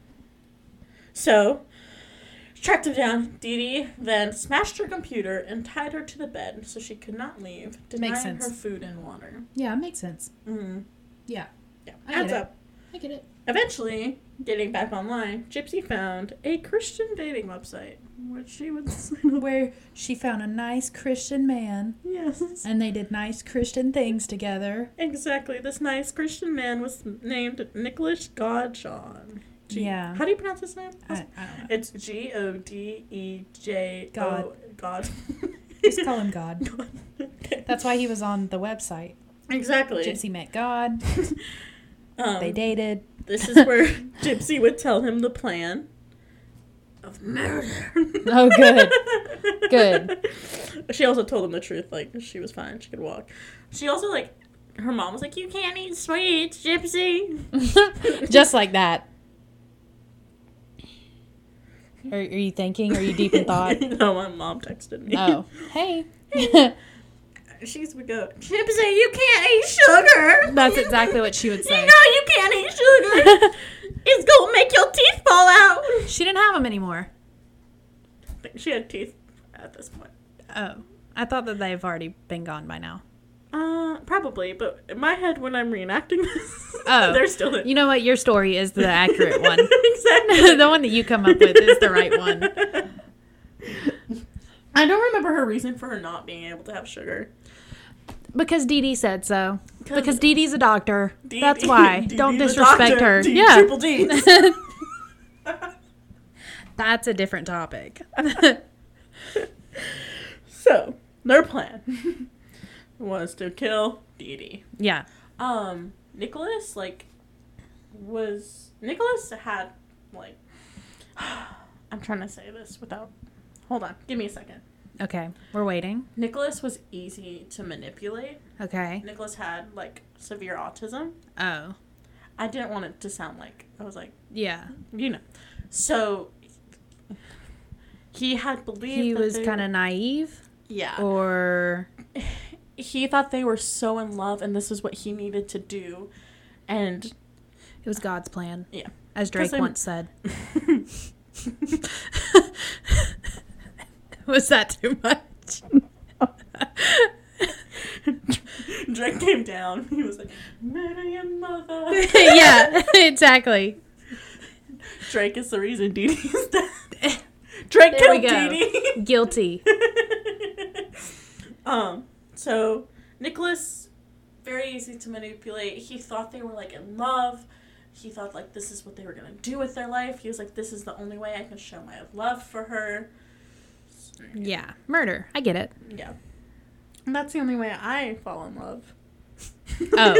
so, tracked her down. Dee Dee then smashed her computer and tied her to the bed so she could not leave, denying Makes sense. her food and water. Yeah, it makes sense. Mm-hmm. Yeah, Yeah, I adds get it. up. I get it. Eventually, getting back online, Gypsy found a Christian dating website, which she would sign up. Where she found a nice Christian man, Yes, and they did nice Christian things together. exactly. This nice Christian man was named Nicholas Godshawn. G- Yeah. How do you pronounce his name? I, I don't know. It's G O D E J O God. Just call him God. God. Okay. That's why he was on the website. Exactly. Gypsy met God. Um, They dated. This is where Gypsy would tell him the plan of murder. Oh, good. Good. She also told him the truth, like, she was fine, she could walk. She also, like, her mom was like, you can't eat sweets, Gypsy. Just like that. Are, are you thinking? Are you deep in thought? No, my mom texted me. Oh. Hey. She would go, Gypsy, you can't eat sugar. That's exactly what she would You say. know you can't eat sugar. It's gonna make your teeth fall out. She didn't have them anymore. I think she had teeth at this point. Oh. I thought that they've already been gone by now. Uh, probably, but in my head when I'm reenacting this, Oh. they're still in. You know what? Your story is the accurate one. Exactly. The one that you come up with is the right one. I don't remember her reason for her not being able to have sugar. Because Dee Dee said so. 'Cause Because Dee Dee's a doctor. Dee That's Dee- why. Dee Don't Dee's a disrespect doctor. her. D- Yeah. Triple D's. That's a different topic. So, their plan was to kill Dee Dee. Yeah. Um, Nicholas, like, was... Nicholas had, like... I'm trying to say this without... Hold on. Give me a second. Okay. We're waiting. Nicholas was easy to manipulate. Okay. Nicholas had, like, severe autism. Oh. I didn't want it to sound like... I was like, Yeah. you know. So, he had believed He that was they kind were- of naive, Yeah. or He thought they were so in love and this is what he needed to do. And it was God's plan. yeah, as Drake 'Cause I'm- once said. Was that too much? Drake came down. He was like, murder your mother. Yeah, exactly. Drake is the reason Dee Dee's dead. Drake There we killed go. Dee Dee. Guilty. Um, so Nicholas, very easy to manipulate. He thought they were like in love. He thought like this is what they were gonna do with their life. He was like, this is the only way I can show my love for her. Yeah, murder. I get it. Yeah. And that's the only way I fall in love. Oh.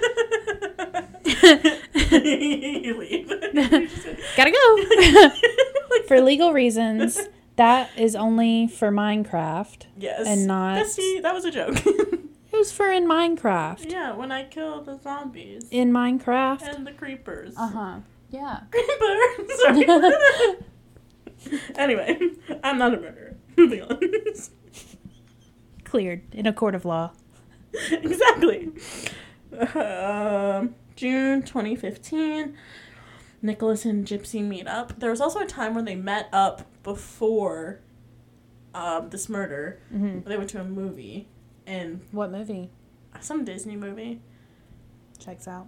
You leave. Gotta go. For legal reasons, that is only for Minecraft. Yes. And not- Bestie, that was a joke. It was for in Minecraft. Yeah, when I killed the zombies. In Minecraft. And the creepers. Uh huh. Yeah. Creepers! Sorry. Anyway, I'm not a murderer. Moving on. Cleared in a court of law. Exactly. Um, June twenty fifteen, Nicholas and Gypsy meet up. There was also a time when they met up before um, this murder. Mm-hmm. They went to a movie, and What movie? some Disney movie. Checks out.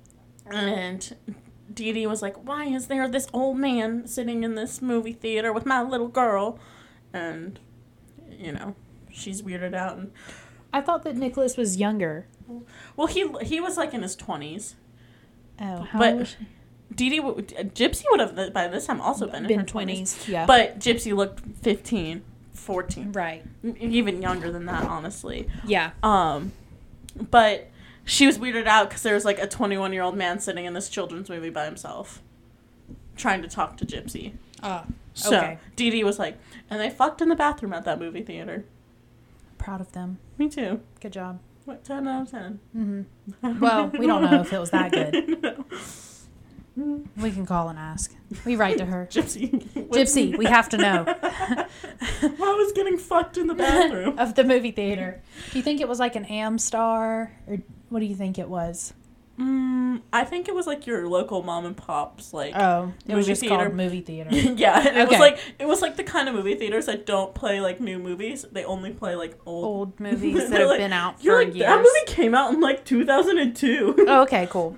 And Dee Dee was like, why is there this old man sitting in this movie theater with my little girl? And, you know, she's weirded out. And I thought that Nicholas was younger. well, he he was like in his twenties. Oh, how But- old was she? Dee Dee, w- Gypsy would have by this time also been, in Been her twenties. Yeah. But Gypsy looked fifteen, fourteen, right. even younger than that, honestly. Yeah. Um, but she was weirded out because there was like a twenty-one-year-old man sitting in this children's movie by himself, trying to talk to Gypsy. Oh. So Okay. Dee Dee was like, and they fucked in the bathroom at that movie theater. Proud of them. Me too. Good job. What, ten out of ten? Mm-hmm. Well, we don't know if it was that good. No. We can call and ask. We write to her. Gypsy. Gypsy, we have to know. I was getting fucked in the bathroom. Of the movie theater. Do you think it was like an Amstar? Or what do you think it was? Mm, I think it was like your local mom and pop's like. Oh, it was Movie just theater. called movie theater. Yeah, and it was Okay. like it was like the kind of movie theaters that don't play like new movies. They only play like old. Old movies that They're have like- been out You're for like years. that movie came out in like two thousand two. Oh, okay, cool.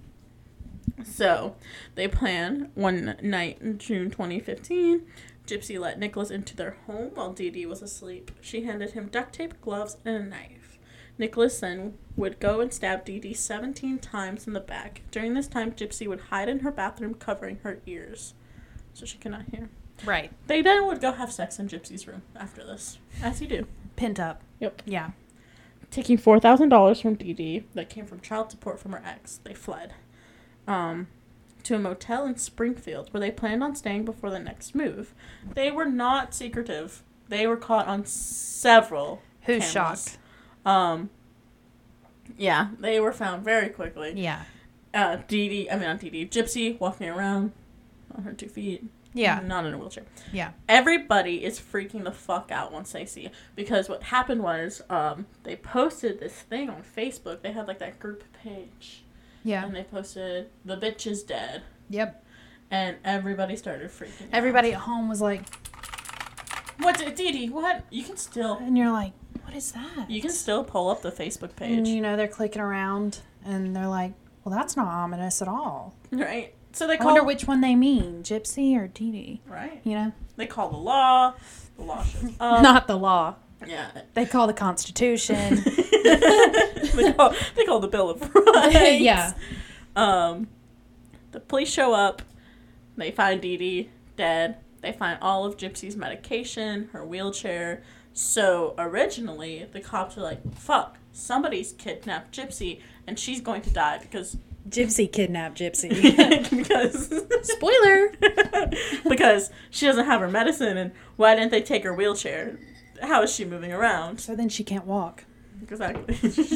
So, they plan one night in June twenty fifteen. Gypsy let Nicholas into their home while Dee Dee was asleep. She handed him duct tape, gloves, and a knife. Nicholas then would go and stab Dee Dee seventeen times in the back. During this time, Gypsy would hide in her bathroom covering her ears so she could not hear. Right. They then would go have sex in Gypsy's room after this, as you do. Pent up. Yep. Yeah. Taking four thousand dollars from Dee Dee that came from child support from her ex, they fled um, to a motel in Springfield where they planned on staying before the next move. They were not secretive. They were caught on several Who's cameras. shocked? Um, yeah, they were found very quickly. Yeah. Uh, Dee Dee, I mean not Dee Dee, Gypsy walking around on her two feet. Yeah. Not in a wheelchair. Yeah. Everybody is freaking the fuck out once they see it. Because what happened was, um, they posted this thing on Facebook. They had like that group page. Yeah. And they posted, the bitch is dead. Yep. And everybody started freaking out. Everybody at home was like, What, Dee Dee, what? You can still, and you're like, what is that? you can still pull up the Facebook page. And, you know, they're clicking around and they're like, well, that's not ominous at all. Right? So they I call, wonder which one they mean, Gypsy or Dee Dee. right? You know? They call the law. The law shows up. Not the law. Yeah. They call the Constitution. they, call, they call the Bill of Rights. Yeah. Um, the police show up. They find Dee Dee dead. They find all of Gypsy's medication, her wheelchair. So originally, the cops were like, fuck, somebody's kidnapped Gypsy, and she's going to die because... Gypsy kidnapped Gypsy. because... Spoiler! because she doesn't have her medicine, and why didn't they take her wheelchair? How is she moving around? So then she can't walk. Exactly.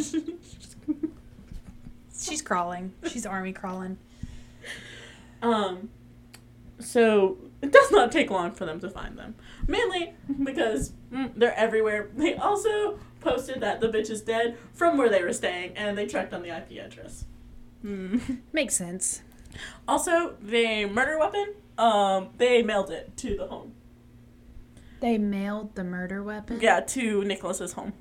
She's crawling. She's army crawling. Um, so it does not take long for them to find them. Mainly because mm, they're everywhere. They also posted that the bitch is dead from where they were staying, and they tracked on the I P address. Mm. Makes sense. Also, the murder weapon, um, they mailed it to the home. They mailed the murder weapon? Yeah, to Nicholas's home.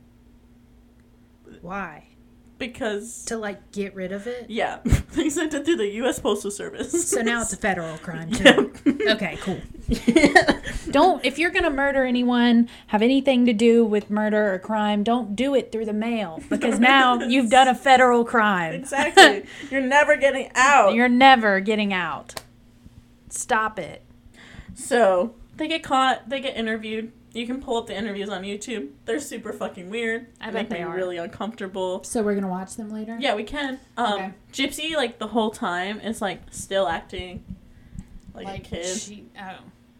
Why? Because... To, like, get rid of it? Yeah. They sent it through the U S Postal Service. So now it's a federal crime, too. Yeah. Okay, cool. Don't, if you're going to murder anyone, have anything to do with murder or crime, don't do it through the mail. Because now you've done a federal crime. Exactly. You're never getting out. You're never getting out. Stop it. So, they get caught, they get interviewed. You can pull up the interviews on YouTube. They're super fucking weird. I bet make they me are. really uncomfortable. So we're going to watch them later? Yeah, we can. Um, Okay. Gypsy, like, the whole time is, like, still acting like, a kid. She, oh.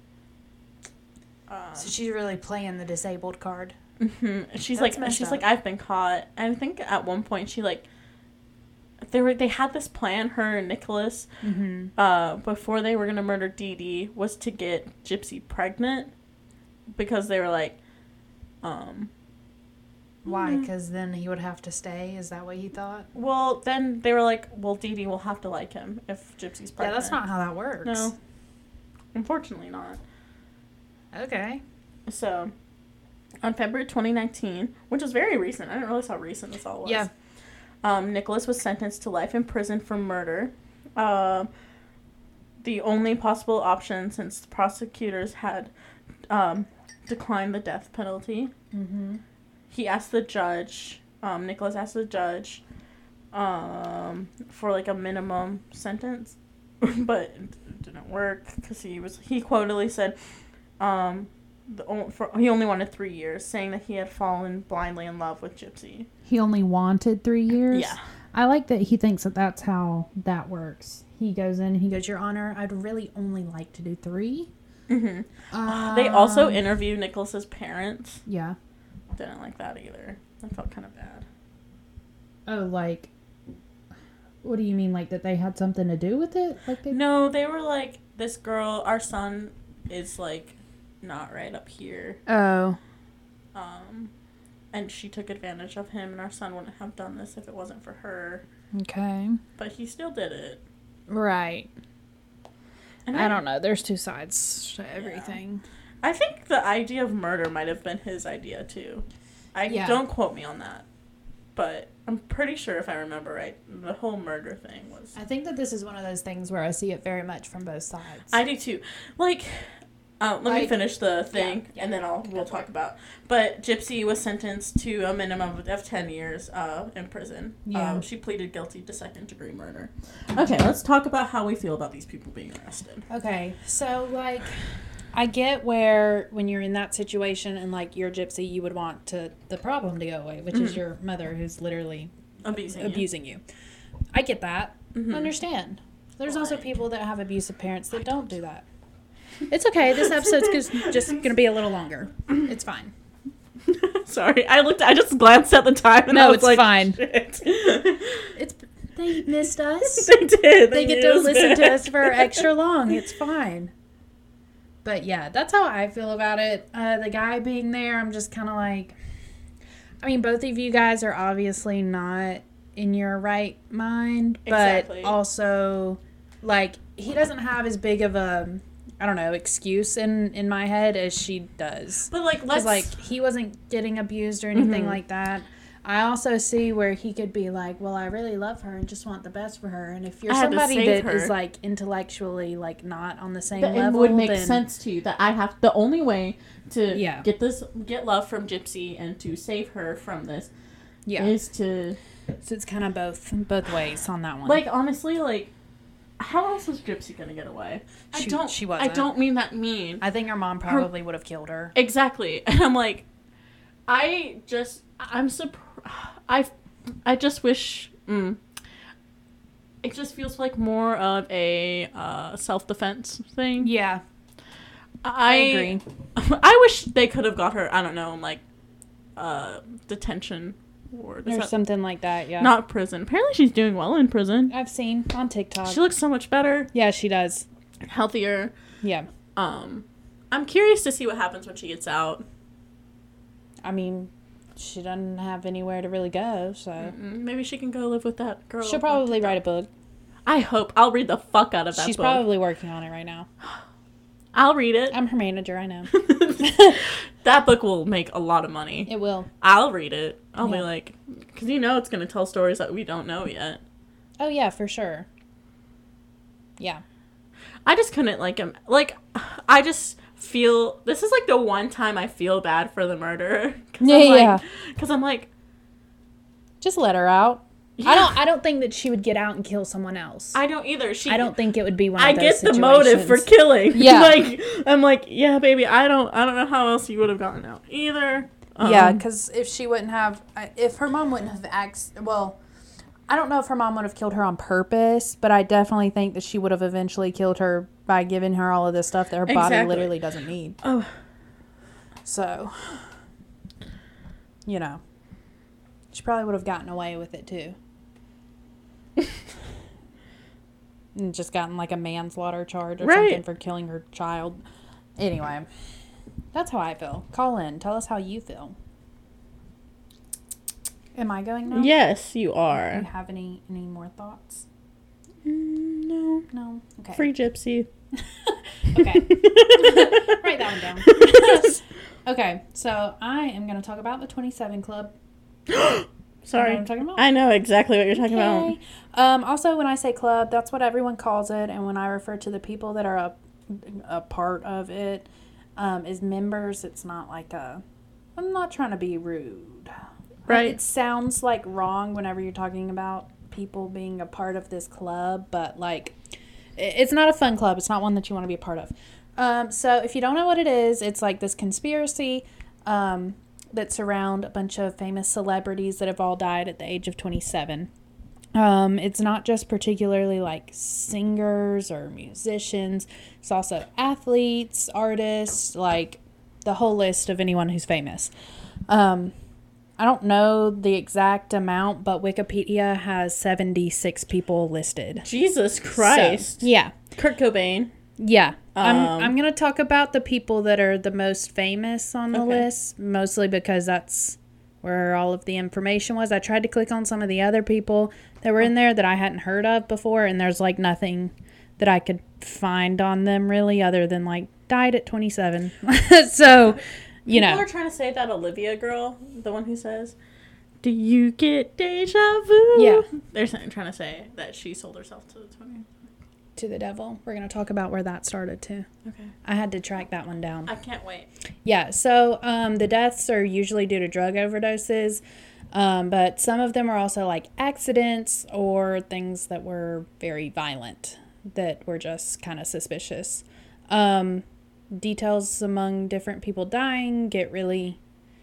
Um, So she's really playing the disabled card. mhm. She's That's like, messed she's up. like, I've been caught. And I think at one point she, like, they were they had this plan, her and Nicholas, Mm-hmm. uh, before they were going to murder Dee Dee, was to get Gypsy pregnant. Because they were like, um... Why? Because then he would have to stay? Is that what he thought? Well, then they were like, well, Dee Dee will have to like him if Gypsy's pregnant. Yeah, that's not how that works. No. Unfortunately not. Okay. So, on February twenty nineteen, which was very recent. I didn't realize how recent this all was. Yeah. Um, Nicholas was sentenced to life in prison for murder. Um, the only possible option since the prosecutors had um, declined the death penalty. Mm-hmm. He asked the judge, um, Nicholas asked the judge um, for like a minimum sentence, but it didn't work because he was, he quotedly said, um, the only, for, he only wanted three years, saying that he had fallen blindly in love with Gypsy. He only wanted three years? Yeah. I like that he thinks that that's how that works. He goes in and he goes, Your Honor, I'd really only like to do three. Mm-hmm. Um, They also interviewed Nicholas's parents. Yeah. Didn't like that either. I felt kind of bad. Oh, like, what do you mean? Like that they had something to do with it? Like they... No, they were like, this girl, our son is like not right up here. Oh. Um, and she took advantage of him, and our son wouldn't have done this if it wasn't for her. Okay. But he still did it. Right. And I don't know. There's two sides to everything. I think the idea of murder might have been his idea too. I Yeah. don't quote me on that, but I'm pretty sure if I remember right, the whole murder thing was. I think that this is one of those things where I see it very much from both sides. I do too. Like, uh, let me Like- finish the thing, Yeah, yeah. and then I'll we'll Go for talk it. about. But Gypsy was sentenced to a minimum of ten years uh, in prison. Yeah. Um, she pleaded guilty to second degree murder. Okay, let's talk about how we feel about these people being arrested. Okay, so like, I get where when you're in that situation and like you're Gypsy, you would want to the problem to go away, which is your mother who's literally Abusing. you. abusing you. I get that. Mhm. Understand. There's also Right. people that have abusive parents that don't do that. It's okay. This episode's just, just going to be a little longer. It's fine. Sorry, I looked. I just glanced at the time, and No, I was it's like, fine. Shit. It's they missed us. they did. They get knew to it was listen to bad. us for extra long. It's fine. But yeah, that's how I feel about it. Uh, the guy being there, I'm just kind of like, I mean, both of you guys are obviously not in your right mind, but Exactly. also, like, he doesn't have as big of a, I don't know, excuse in, in my head as she does. But like, let's Because, like, he wasn't getting abused or anything Mhm. like that. I also see where he could be like, well, I really love her and just want the best for her. And if you're I had to somebody save that is, her. like, intellectually, like, not on the same that level, it would make then, sense to you that I have the only way to Yeah. get this get love from Gypsy and to save her from this Yeah. is to So it's kind of both both ways on that one. like honestly like how else is Gypsy gonna get away? I She- don't. she I wasn't. don't mean that mean. I think her mom probably would have killed her. Exactly, and I'm like, I just I'm surprised. I I just wish. Mm, it just feels like more of a uh, self defense thing. Yeah, I, I agree. I wish they could have got her. I don't know, in like uh, detention ward. Is Or that- something like that, yeah. Not prison. Apparently, she's doing well in prison. I've seen on TikTok. She looks so much better, yeah, she does. healthier. Yeah. Um, I'm curious to see what happens when she gets out. I mean, she doesn't have anywhere to really go, so. Mm, Maybe she can go live with that girl. She'll probably write a book. I hope. I'll read the fuck out of that She's book. probably working on it right now. I'll read it. I'm her manager, I know. That book will make a lot of money. It will. I'll read it. I'll Yeah. be like, because you know it's going to tell stories that we don't know yet. Oh, yeah, for sure. Yeah. I just couldn't like him. Like, I just feel, this is like the one time I feel bad for the murderer. Cause Yeah, I'm like, yeah. Because I'm like, Just let her out. yeah, I don't I don't think that she would get out and kill someone else. I don't either. She, I don't think it would be one of I those get the situations. motive for killing. Yeah. Like, I'm like, yeah, baby, I don't, I don't know how else you would have gotten out either. Um, Yeah, because if she wouldn't have, if her mom wouldn't have axed, well, I don't know if her mom would have killed her on purpose, but I definitely think that she would have eventually killed her by giving her all of this stuff that her body Exactly. literally doesn't need. Oh. So, you know, she probably would have gotten away with it too. And just gotten like a manslaughter charge or Right. something for killing her child. Anyway, that's how I feel. Call in. Tell us how you feel. Am I going now? Yes, you Do you are. have any any more thoughts? Mm, no. No. Okay. Free gypsy. Okay. Write that one down. Okay, so I am going to talk about the twenty-seven Club. Sorry. You know what I'm talking about? I know exactly what you're talking about. Okay. Um, also, when I say club, that's what everyone calls it, and when I refer to the people that are a, a part of it um, as members, it's not like a. I'm not trying to be rude. Right. It sounds like wrong whenever you're talking about people being a part of this club, but like, it- it's not a fun club. It's not one that you want to be a part of. Um, so if you don't know what it is, it's like this conspiracy um, that surround a bunch of famous celebrities that have all died at the age of twenty-seven. Um, it's not just particularly like singers or musicians. It's also athletes, artists, like the whole list of anyone who's famous. Um, I don't know the exact amount, but Wikipedia has seventy-six people listed. Jesus Christ. So, yeah. Kurt Cobain. Yeah. I'm Um, I'm going to talk about the people that are the most famous on the Okay. list, mostly because that's where all of the information was. I tried to click on some of the other people that were in there that I hadn't heard of before, and there's like nothing that I could find on them really other than like died at twenty-seven. So, you People know. are trying to say that Olivia girl, the one who says, "Do you get deja vu?" Yeah. They're saying, trying to say that she sold herself to the twenty. To the devil. We're going to talk about where that started too. Okay. I had to track that one down. I can't wait. Yeah, so um, the deaths are usually due to drug overdoses, um, but some of them are also like accidents or things that were very violent that were just kind of suspicious. Um, details among different people dying get really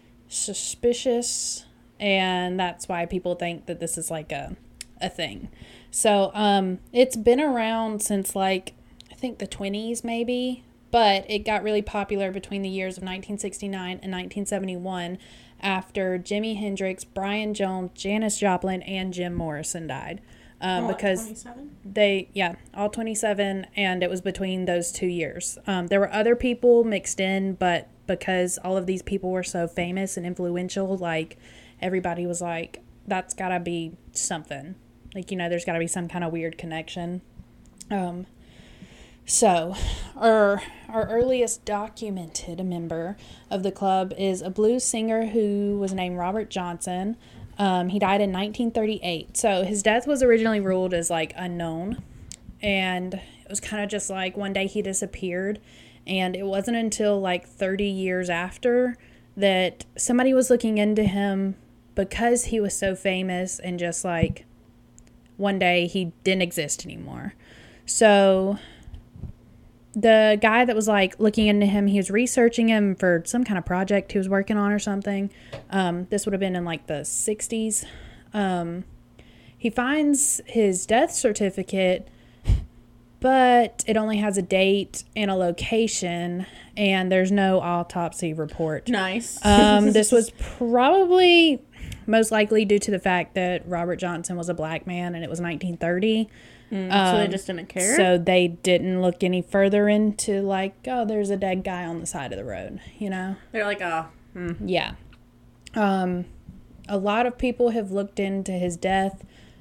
suspicious, and that's why people think that this is like a, a thing. So um, it's been around since like, I think the twenties maybe, but it got really popular between the years of nineteen sixty-nine and nineteen seventy-one after Jimi Hendrix, Brian Jones, Janis Joplin, and Jim Morrison died. Um, Oh, because twenty-seven? they, yeah, all twenty-seven, and it was between those two years. Um, there were other people mixed in, but because all of these people were so famous and influential, like, everybody was like, that's gotta be something. Like, you know, there's gotta be some kind of weird connection. Um, so, our, our earliest documented member of the club is a blues singer who was named Robert Johnson. Um, he died in nineteen thirty-eight. So his death was originally ruled as like unknown, and it was kind of just like one day he disappeared, and it wasn't until like thirty years after that somebody was looking into him because he was so famous, and just like one day he didn't exist anymore. So the guy that was like looking into him, he was researching him for some kind of project he was working on or something. Um, this would have been in like the sixties. Um, he finds his death certificate, but it only has a date and a location, and there's no autopsy report. Nice. Um, this was probably most likely due to the fact that Robert Johnson was a black man and it was nineteen thirty. Mm, so they just didn't care? So they didn't look any further into like, oh, there's a dead guy on the side of the road, you know? They're like, oh, Yeah. Um, a lot of people have looked into his death.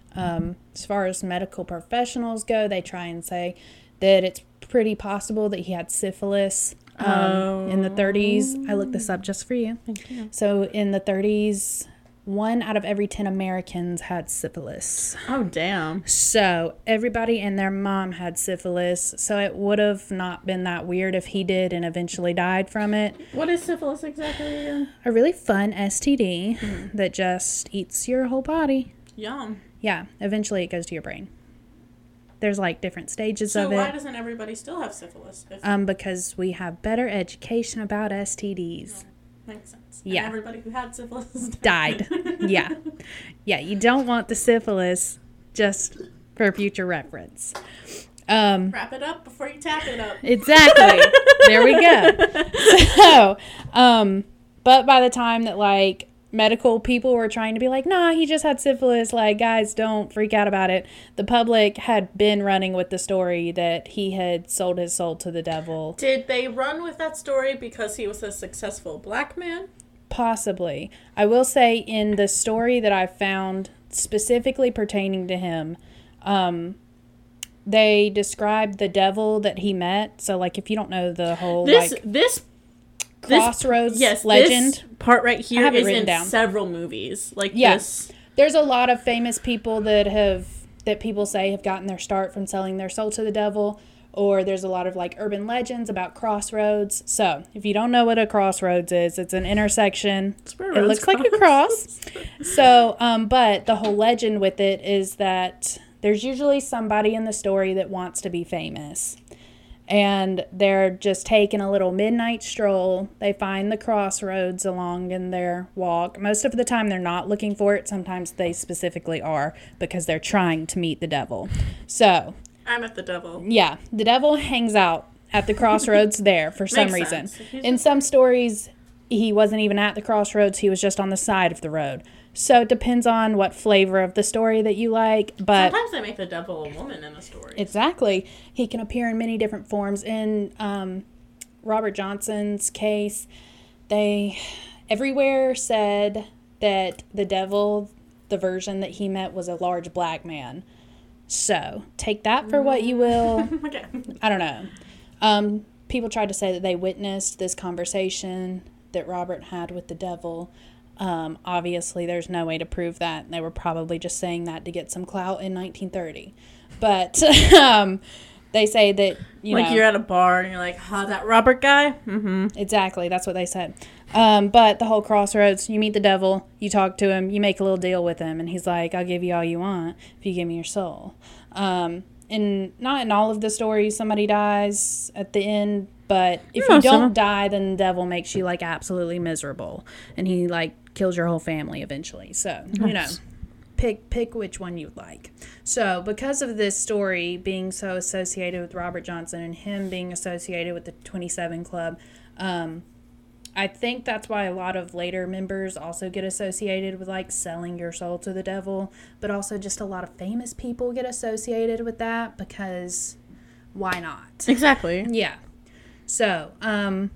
Um, as far as medical professionals go, they try and say that it's pretty possible that he had syphilis um, Oh. in the thirties. I looked this up just for you. Thank you. So in the thirties, one out of every ten Americans had syphilis. Oh, damn. So everybody and their mom had syphilis. So it would have not been that weird if he did and eventually died from it. What is syphilis exactly again? A really fun S T D that just eats your whole body. Yum. Yeah, eventually it goes to your brain. There's like different stages So of why it. doesn't everybody still have syphilis? If Um, because we have better education about S T Ds. makes sense. yeah. And everybody who had syphilis Died. Yeah. Yeah, you don't want the syphilis, just for future reference. Um, Wrap it up before you tap it up. exactly. There we go. So, um, but by the time that like medical people were trying to be like, nah, he just had syphilis, like, guys, don't freak out about it, the public had been running with the story that he had sold his soul to the devil. Did they run with that story because he was a successful black man? Possibly. I will say in the story that I found specifically pertaining to him, um, they described the devil that he met. So, like, if you don't know the whole, This like, this Crossroads this, yes, legend. This part right I here have it is written in down. several movies. Like Yeah. this. There's a lot of famous people that have, that people say have gotten their start from selling their soul to the devil. Or there's a lot of, like, urban legends about crossroads. So, if you don't know what a crossroads is, it's an intersection. where It roads looks like a cross. So, um, but the whole legend with it is that there's usually somebody in the story that wants to be famous. And they're just taking a little midnight stroll. They find the crossroads along in their walk. Most of the time, they're not looking for it. Sometimes they specifically are because they're trying to meet the devil. So, I met the devil. yeah, the devil hangs out at the crossroads there for some Makes reason. sense. He's In just- some stories, he wasn't even at the crossroads. He was just on the side of the road. So it depends on what flavor of the story that you like. But Sometimes they make the devil a woman in a story. exactly, he can appear in many different forms. In um, Robert Johnson's case, they everywhere said that the devil, the version that he met, was a large black man. So take that for what you will. Okay. I don't know. Um, people tried to say that they witnessed this conversation that Robert had with the devil. Um, obviously, there's no way to prove that. They were probably just saying that to get some clout in nineteen thirty. But um, they say that, you like know. you're at a bar and you're like, huh, that Robert guy? Mm-hmm. Exactly, that's what they said. Um, but the whole crossroads, you meet the devil, you talk to him, you make a little deal with him, and he's like, I'll give you all you want if you give me your soul. Um, and not in all of the stories somebody dies at the end, but if Yeah, you don't some. die, then the devil makes you like absolutely miserable, and he like kills your whole family eventually. So, you know, Nice. pick pick which one you'd like. So, because of this story being so associated with Robert Johnson and him being associated with the twenty-seven Club, um, I think that's why a lot of later members also get associated with like selling your soul to the devil, but also just a lot of famous people get associated with that because why not? Exactly. Yeah. So, um,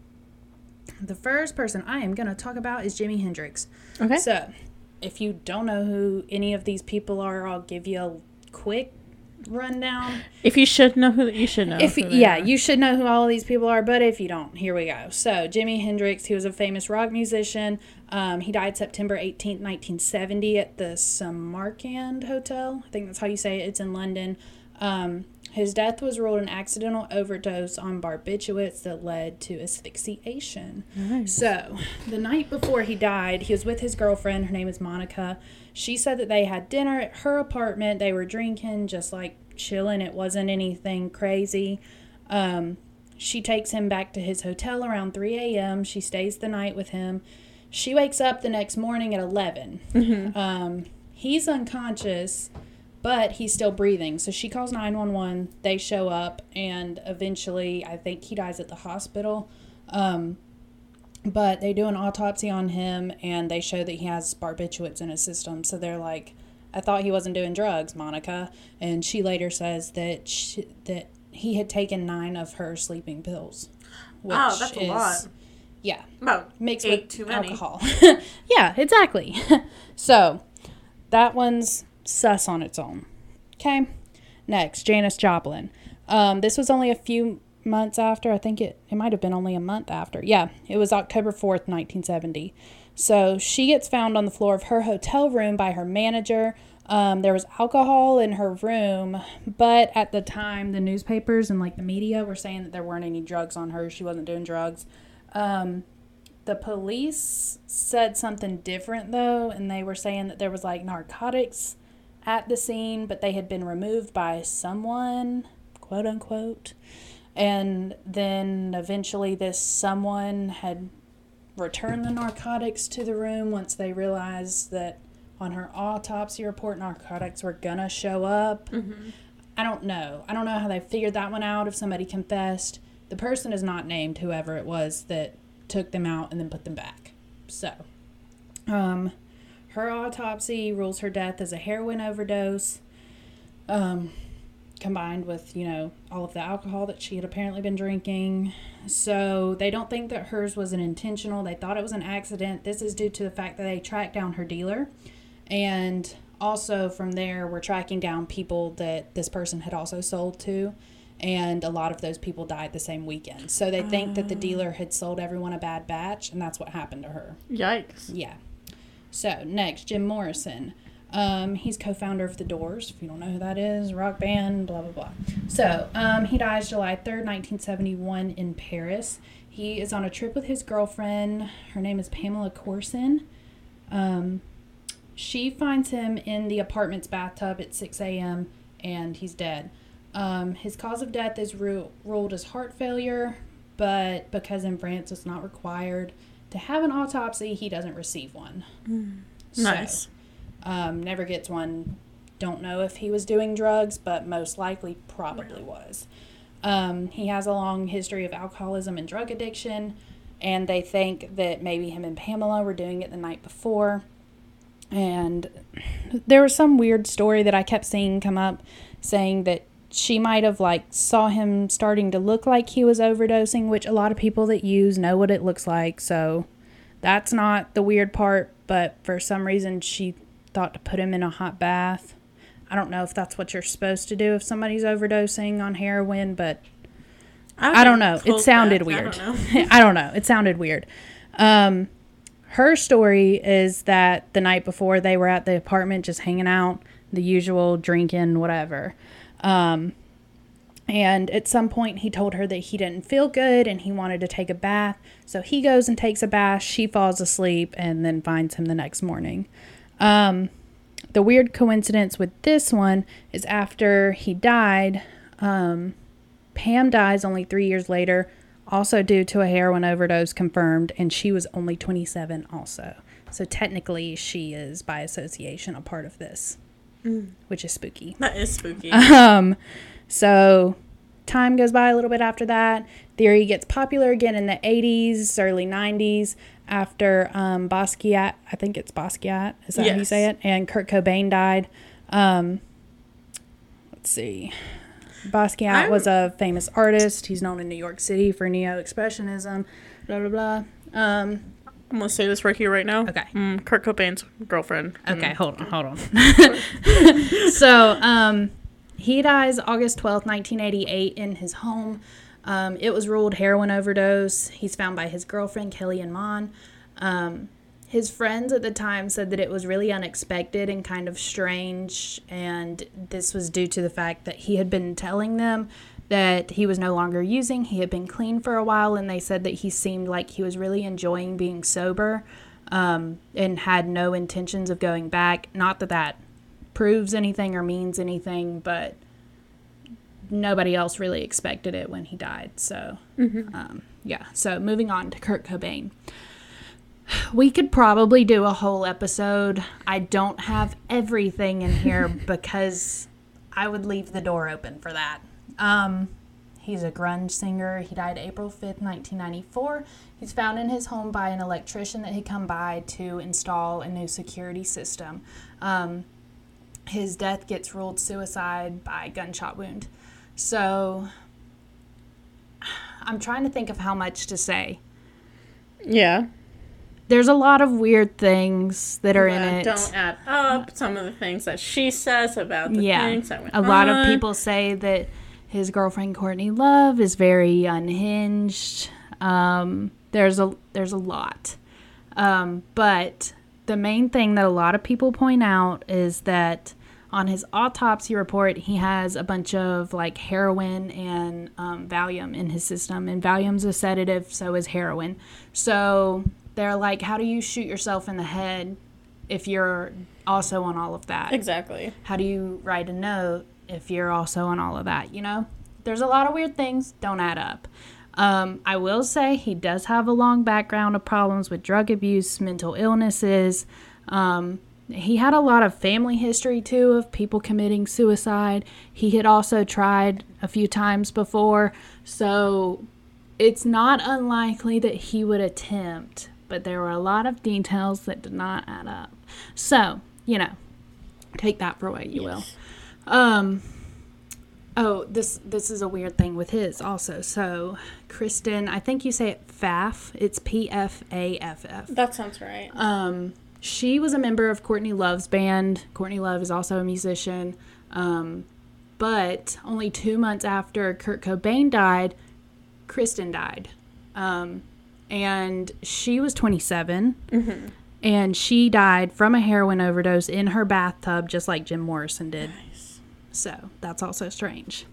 the first person I am going to talk about is Jimi Hendrix. Okay. So, if you don't know who any of these people are, I'll give you a quick rundown. If you should know who, you should know. If who they yeah, are. you should know who all of these people are, but if you don't, here we go. So, Jimi Hendrix, he was a famous rock musician. Um, he died September eighteenth, nineteen seventy at the Samarkand Hotel. I think that's how you say it. It's in London. Um, his death was ruled an accidental overdose on barbiturates that led to asphyxiation. Nice. So, the night before he died, he was with his girlfriend. Her name is Monica. She said that they had dinner at her apartment. They were drinking, just like chilling. It wasn't anything crazy. Um, she takes him back to his hotel around three a.m. She stays the night with him. She wakes up the next morning at eleven. Mm-hmm. Um, he's unconscious, but he's still breathing. So she calls nine one one. They show up, and eventually, I think he dies at the hospital. Um, but they do an autopsy on him, and they show that he has barbiturates in his system. So they're like, I thought he wasn't doing drugs, Monica. And she later says that she, that he had taken nine of her sleeping pills. Which Oh, that's a is, lot. Yeah. About Mixed eight with too many. alcohol. Yeah, exactly. So, that one's sus on its own. Okay. Next, Janis Joplin. Um, this was only a few months after. I think it, it might have been only a month after. Yeah, it was October fourth, nineteen seventy. So she gets found on the floor of her hotel room by her manager. Um, there was alcohol in her room, but at the time, the newspapers and like the media were saying that there weren't any drugs on her. She wasn't doing drugs. Um, the police said something different though, and they were saying that there was like narcotics at the scene, but they had been removed by someone, quote unquote. And then eventually this someone had returned the narcotics to the room once they realized that on her autopsy report, narcotics were gonna show up. Mm-hmm. I don't know. I don't know how they figured that one out, if somebody confessed. The person is not named, whoever it was that took them out and then put them back. So, um, her autopsy rules her death as a heroin overdose, um, combined with, you know, all of the alcohol that she had apparently been drinking. So they don't think that hers was an intentional. They thought it was an accident. This is due to the fact that they tracked down her dealer. And also from there, we're tracking down people that this person had also sold to. And a lot of those people died the same weekend. So they think uh. that the dealer had sold everyone a bad batch, and that's what happened to her. Yikes. Yeah. So next, Jim Morrison. Um, he's co-founder of The Doors, if you don't know who that is, rock band, blah, blah, blah. So um, he dies July third, nineteen seventy-one in Paris. He is on a trip with his girlfriend. Her name is Pamela Corson. Um, she finds him in the apartment's bathtub at six a.m. and he's dead. Um, his cause of death is ru- ruled as heart failure, but because in France it's not required to have an autopsy, he doesn't receive one. Mm. So, Nice. Um, never gets one. Don't know if he was doing drugs, but most likely probably was. Um, he has a long history of alcoholism and drug addiction, and they think that maybe him and Pamela were doing it the night before. And there was some weird story that I kept seeing come up saying that she might have like saw him starting to look like he was overdosing, which a lot of people that use know what it looks like. So that's not the weird part, but for some reason she thought to put him in a hot bath. I don't know if that's what you're supposed to do if somebody's overdosing on heroin, but I, I don't know. It sounded bath. weird. I don't know. I don't know. It sounded weird. Um, her story is that the night before they were at the apartment just hanging out, the usual drinking, whatever. Um, and at some point he told her that he didn't feel good and he wanted to take a bath. So he goes and takes a bath. She falls asleep and then finds him the next morning. Um, the weird coincidence with this one is after he died, um, Pam dies only three years later, also due to a heroin overdose confirmed, and she was only twenty-seven also. So technically she is by association a part of this, mm. which is spooky. That is spooky. Um, so time goes by a little bit after that. Theory gets popular again in the eighties, early nineties, after um, Basquiat, I think it's Basquiat, is that yes. how you say it? And Kurt Cobain died. Um, let's see. Basquiat I'm, was a famous artist. He's known in New York City for neo-expressionism, blah, blah, blah. Um, I'm going to say this right here, right now. Okay. Mm, Kurt Cobain's girlfriend. Okay, mm. hold on, hold on. So, um, he dies August twelfth, nineteen eighty-eight in his home. Um, it was ruled heroin overdose. He's found by his girlfriend, Kellyanne Mon. Um, his friends at the time said that it was really unexpected and kind of strange, and this was due to the fact that he had been telling them that he was no longer using. He had been clean for a while, and they said that he seemed like he was really enjoying being sober, um, and had no intentions of going back. Not that that proves anything or means anything, but nobody else really expected it when he died. So, mm-hmm. um, yeah. So moving on to Kurt Cobain. We could probably do a whole episode. I don't have everything in here because I would leave the door open for that. Um, he's a grunge singer. He died April fifth, nineteen ninety-four. He's found in his home by an electrician that had come by to install a new security system. Um, his death gets ruled suicide by gunshot wound. So I'm trying to think of how much to say. Yeah. there's a lot of weird things that are in that it. Don't add up. Some of the things that she says about the yeah. things that went A lot on. of people say that his girlfriend Courtney Love is very unhinged. Um, there's a there's a lot. Um, but the main thing that a lot of people point out is that on his autopsy report, he has a bunch of like heroin and um, Valium in his system. And Valium's a sedative, so is heroin. So they're like, how do you shoot yourself in the head if you're also on all of that? Exactly. How do you write a note if you're also on all of that? You know, there's a lot of weird things. Don't add up. Um, I will say he does have a long background of problems with drug abuse, mental illnesses. Um, he had a lot of family history, too, of people committing suicide. He had also tried a few times before. So it's not unlikely that he would attempt. But there were a lot of details that did not add up. So, you know, take that for what you Yes. will. Um... Oh, this this is a weird thing with his also. So, Kristen, I think you say it Pfaff. It's P F A F F. That sounds right. Um, she was a member of Courtney Love's band. Courtney Love is also a musician. Um, but only two months after Kurt Cobain died, Kristen died. Um, and she was twenty-seven. Mm-hmm. And she died from a heroin overdose in her bathtub, just like Jim Morrison did. Nice. So that's also strange.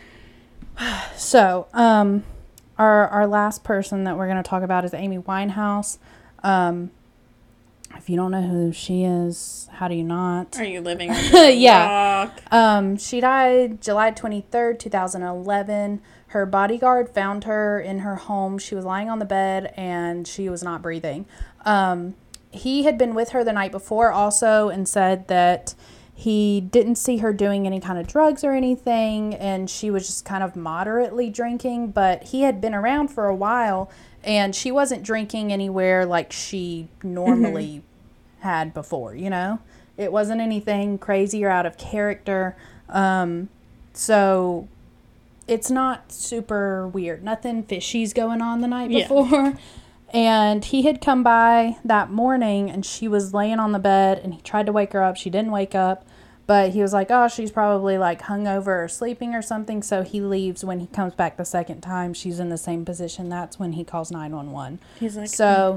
So, um, our our last person that we're going to talk about is Amy Winehouse. Um, if you don't know who she is, how do you not? Are you living under a Yeah. rock? Um, she died July twenty-third, twenty eleven. Her bodyguard found her in her home. She was lying on the bed and she was not breathing. Um, he had been with her the night before also and said that he didn't see her doing any kind of drugs or anything, and she was just kind of moderately drinking, but he had been around for a while, and she wasn't drinking anywhere like she normally mm-hmm. had before, you know? It wasn't anything crazy or out of character, um, so it's not super weird. Nothing fishy's going on the night Yeah. before. And he had come by that morning and she was laying on the bed and he tried to wake her up. She didn't wake up, but he was like, oh, she's probably like hungover or sleeping or something. So he leaves. When he comes back the second time, she's in the same position. That's when he calls nine one one. He's like, so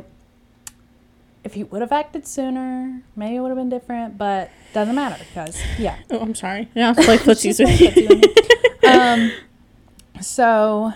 if he would have acted sooner, maybe it would have been different, but doesn't matter because, yeah. oh, I'm sorry. Yeah, it's like footsies with you. um, so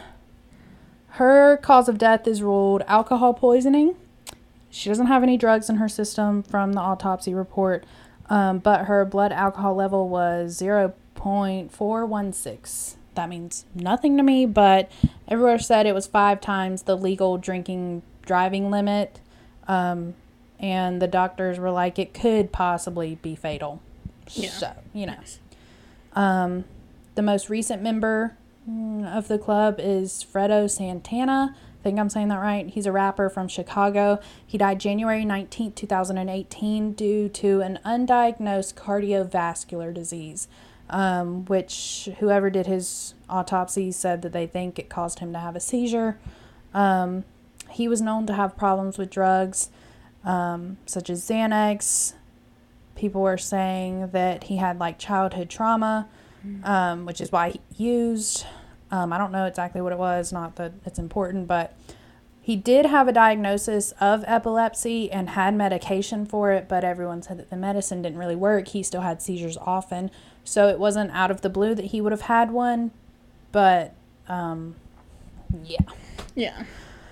her cause of death is ruled alcohol poisoning. She doesn't have any drugs in her system from the autopsy report, um, but her blood alcohol level was zero point four one six. That means nothing to me, but everywhere said it was five times the legal drinking driving limit, um, and the doctors were like, it could possibly be fatal. Yeah. So, you know. Nice. Um, the most recent member of the club is Fredo Santana. I think I'm saying that right. He's a rapper from Chicago. He died January nineteenth, twenty eighteen due to an undiagnosed cardiovascular disease, um, which whoever did his autopsy said that they think it caused him to have a seizure. Um, he was known to have problems with drugs, um, such as Xanax. People were saying that he had like childhood trauma, um, which is why he used. Um, I don't know exactly what it was, not that it's important, but he did have a diagnosis of epilepsy and had medication for it, but everyone said that the medicine didn't really work. He still had seizures often, so it wasn't out of the blue that he would have had one, but um, yeah. Yeah.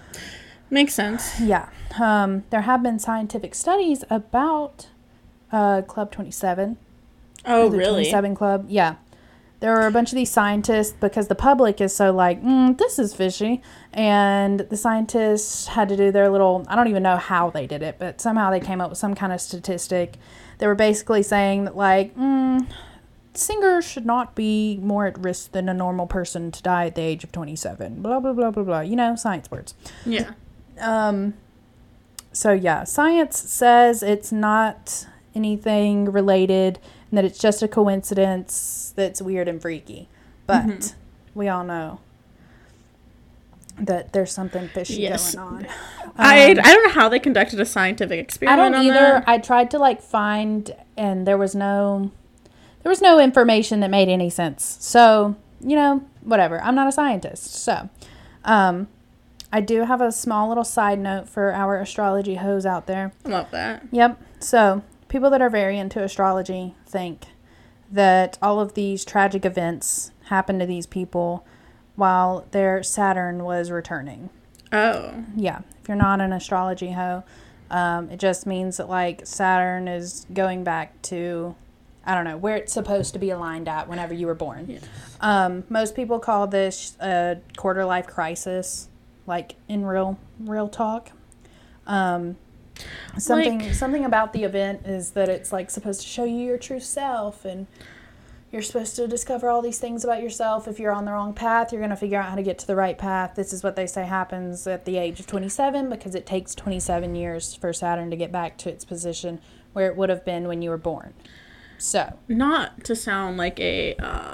Makes sense. Yeah. Um, there have been scientific studies about uh, Club twenty-seven. Oh, the really? twenty-seven Club, yeah. There were a bunch of these scientists because the public is so like, mm, this is fishy. And the scientists had to do their little, I don't even know how they did it, but somehow they came up with some kind of statistic. They were basically saying that like, mm, singers should not be more at risk than a normal person to die at the age of twenty-seven. Blah, blah, blah, blah, blah. You know, science words. Yeah. Um. So, yeah, science says it's not anything related and that it's just a coincidence that's weird and freaky. But mm-hmm. we all know that there's something fishy Yes. going on. I Um, I don't know how they conducted a scientific I experiment don't on either. that. I tried to like find, and there was no, there was no information that made any sense. So you know, whatever. I'm not a scientist, so um, I do have a small little side note for our astrology hoes out there. I love that. Yep. So people that are very into astrology think that all of these tragic events happened to these people while their Saturn was returning. Oh. Yeah. If you're not an astrology hoe, um, it just means that like Saturn is going back to, I don't know, where it's supposed to be aligned at whenever you were born. Yes. Um, most people call this a quarter life crisis, like in real real talk. Um, something Like- something about the event is that it's like supposed to show you your true self, and you're supposed to discover all these things about yourself. If you're on the wrong path, you're going to figure out how to get to the right path. This is what they say happens at the age of twenty-seven, because it takes twenty-seven years for Saturn to get back to its position where it would have been when you were born. So, Not to sound like a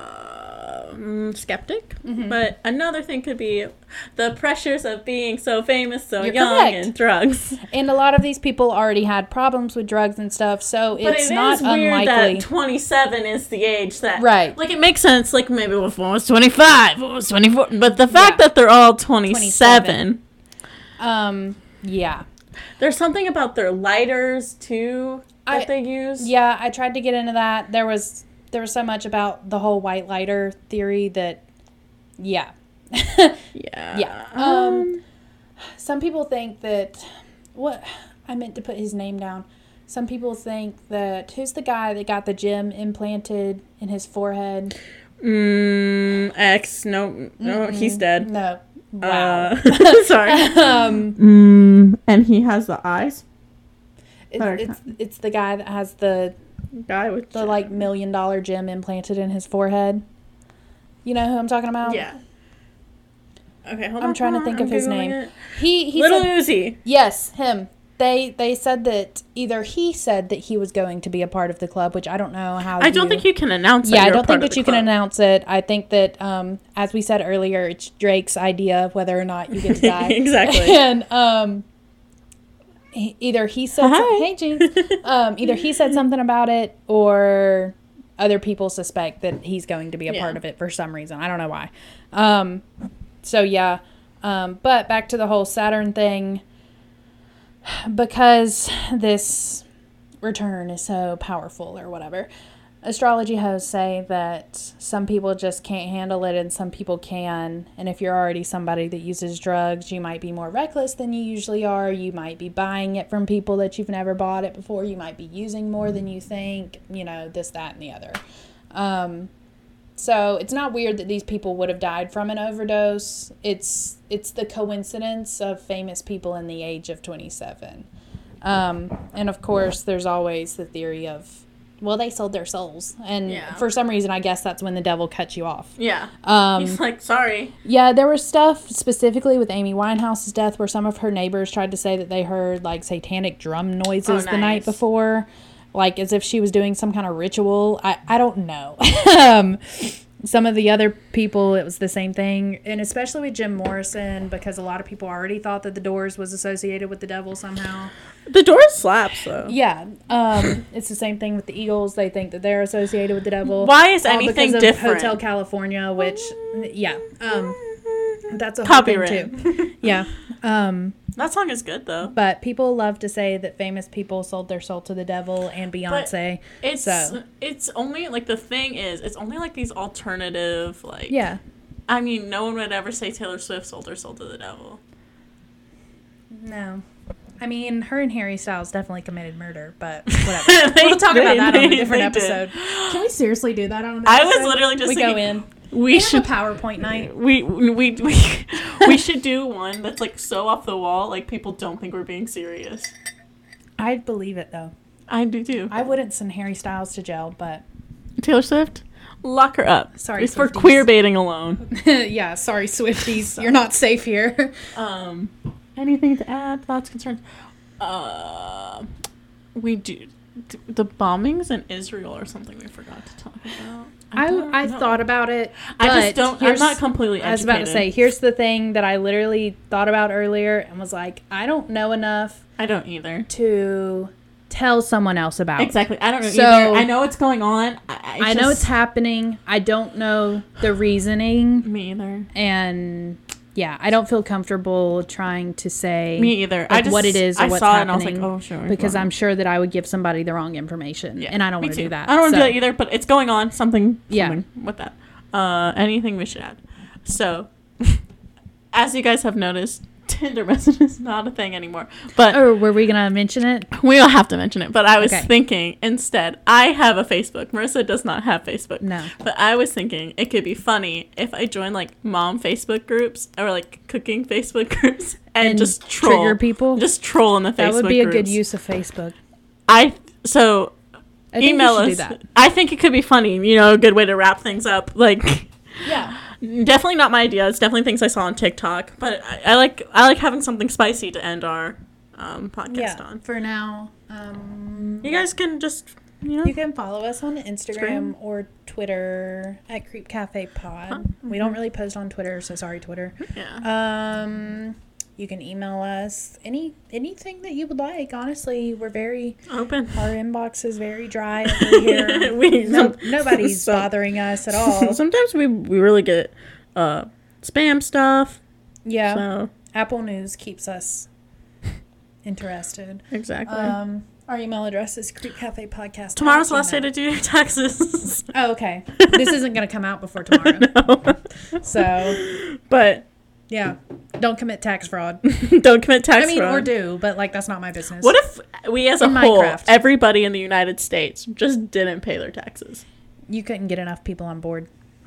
uh, mm, skeptic, Mm-hmm. but another thing could be the pressures of being so famous, so You're young, correct. and drugs. and a lot of these people already had problems with drugs and stuff, so But it's it not is weird unlikely. that twenty-seven is the age that... Right. Like, it makes sense. Like, maybe if one was twenty-five, one was twenty-four. But the fact Yeah. that they're all twenty-seven... um, yeah. There's something about their lighters, too, that I- they use. Yeah, I tried to get into that. There was there was so much about the whole white lighter theory that, yeah. Yeah. Yeah. Um, some people think that, what, I meant to put his name down. Some people think that, who's the guy that got the gem implanted in his forehead? Mm, X. No, no, he's dead. No. Wow. Uh, sorry. um, Mm, and he has the eyes. it's, it's, it's the guy that has the, Guy with the like million dollar gem implanted in his forehead. You know who I'm talking about? Yeah. Okay, hold I'm on. trying to hold think on, of I'm his Googling name. it. He, he Little said, Uzi. yes, him. They they said that either he said that he was going to be a part of the club, which I don't know how. I don't think you can announce that Yeah, I you're a don't part think of that the you can club. announce it. I think that, um, as we said earlier, it's Drake's idea of whether or not you get to die. Exactly. And um, he- either he said, Hi. some- "Hey, Jeans," um, either he said something about it, or other people suspect that he's going to be a Yeah. part of it for some reason. I don't know why. Um, so yeah, um, but back to the whole Saturn thing. Because this return is so powerful or whatever, astrology hosts say that some people just can't handle it and some people can. And if you're already somebody that uses drugs, you might be more reckless than you usually are. You might be buying it from people that you've never bought it before. You might be using more than you think, you know, this, that, and the other. Um, so it's not weird that these people would have died from an overdose. It's it's the coincidence of famous people in the age of twenty-seven. Um, and of course, there's always the theory of, well, they sold their souls. And Yeah. for some reason, I guess that's when the devil cuts you off. Yeah. Um, He's like, sorry. yeah, there was stuff specifically with Amy Winehouse's death where some of her neighbors tried to say that they heard like satanic drum noises Oh, the night nice. before, like as if she was doing some kind of ritual. I, I don't know. um, some of the other people, it was the same thing. And especially with Jim Morrison, because a lot of people already thought that the Doors was associated with the devil somehow. The Doors slaps, though. Yeah. Um, it's the same thing with the Eagles. They think that they're associated with the devil. Why is All anything because of different? Hotel California, which, yeah. Um, that's a Copyright. whole thing, too. Yeah. Um, That song is good, though. but people love to say that famous people sold their soul to the devil and Beyonce. It's So- it's only, like, the thing is, it's only, like, these alternative, like... Yeah. I mean, no one would ever say Taylor Swift sold her soul to the devil. No. I mean, her and Harry Styles definitely committed murder, but whatever. They we'll talk about did. that on a They- different they did. episode. Can we seriously do that on an I episode? was literally just We thinking, go in. We We should... have a PowerPoint night. We, we, we, we should do one that's, like, so off the wall, like, people don't think we're being serious. I'd believe it, though. I do, too. I wouldn't send Harry Styles to jail, but... Taylor Swift? Lock her up. Sorry, It's for Swifties. queer baiting alone. yeah, sorry, Swifties. You're not safe here. Um, anything to add? Thoughts, concerns? Uh, we do. the bombings in Israel or something we forgot to talk about. I, don't I know. thought about it. I just but don't. I'm here's- not completely educated. I was about to say, here's the thing that I literally thought about earlier and was like, I don't know enough I don't either. to tell someone else about. Exactly. I don't know So- either. I know what's going on. I, I, I know just- it's happening. I don't know the reasoning. Me either. And yeah, I don't feel comfortable trying to say Me either. like, I just what it is or I what's saw happening. it and I was like, oh sure. because well. I'm sure that I would give somebody the wrong information. Yeah, And I don't me want to too. do that. I don't want to So- do that either. But it's going on. Something. Yeah. Something with that. Uh, anything we should add. So, as you guys have noticed, Tinder message is not a thing anymore. But Oh, were we going to mention it? we don't have to mention it. But I was Okay. thinking instead, I have a Facebook. Marissa does not have Facebook. No. But I was thinking it could be funny if I join like mom Facebook groups or like cooking Facebook groups and, And just troll trigger people? Just troll in the Facebook That would be a good groups. use of Facebook. I so I think email you should us. do that. I think it could be funny. You know, a good way to wrap things up. Like, Yeah. definitely not my idea. It's definitely things I saw on TikTok. But I, I like I like having something spicy to end our um, podcast Yeah. on. For now, um, You guys can just you know you can follow us on Instagram Instagram. or Twitter at Creep Cafe Pod. Huh? We don't really post on Twitter, so sorry, Twitter. yeah. Um, you can email us any anything that you would like. Honestly, we're very Open. our inbox is very dry over here. We- no, nobody's so- bothering us at all. Sometimes we we really get uh, spam stuff. Yeah, So Apple News keeps us interested. exactly. Um, our email address is creepcafepodcast. Tomorrow's the last day to do your taxes. Oh, okay. This isn't going to come out before tomorrow. No. So, But yeah. Don't commit tax fraud. don't commit tax I mean, fraud. or do, but like that's not my business. What if we as a In whole, Minecraft. everybody in the United States just didn't pay their taxes? You couldn't get enough people on board?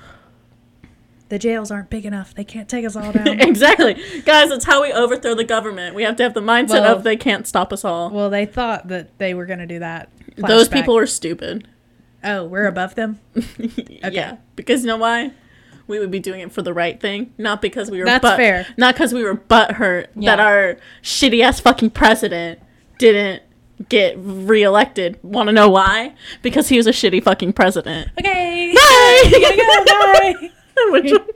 The jails aren't big enough. They can't take us all down. Exactly. Guys, that's how we overthrow the government. We have to have the mindset Well- of they can't stop us all. Well, they thought that they were going to do that. Those Flashback. people were stupid. Oh, we're above them? Yeah. Because you know why? We would be doing it for the right thing, not because we were That's butt, fair. not because we were butthurt Yeah. that our shitty ass fucking president didn't get reelected. Want to know why? Because he was a shitty fucking president. Okay. Bye. Gotta go. Bye. Which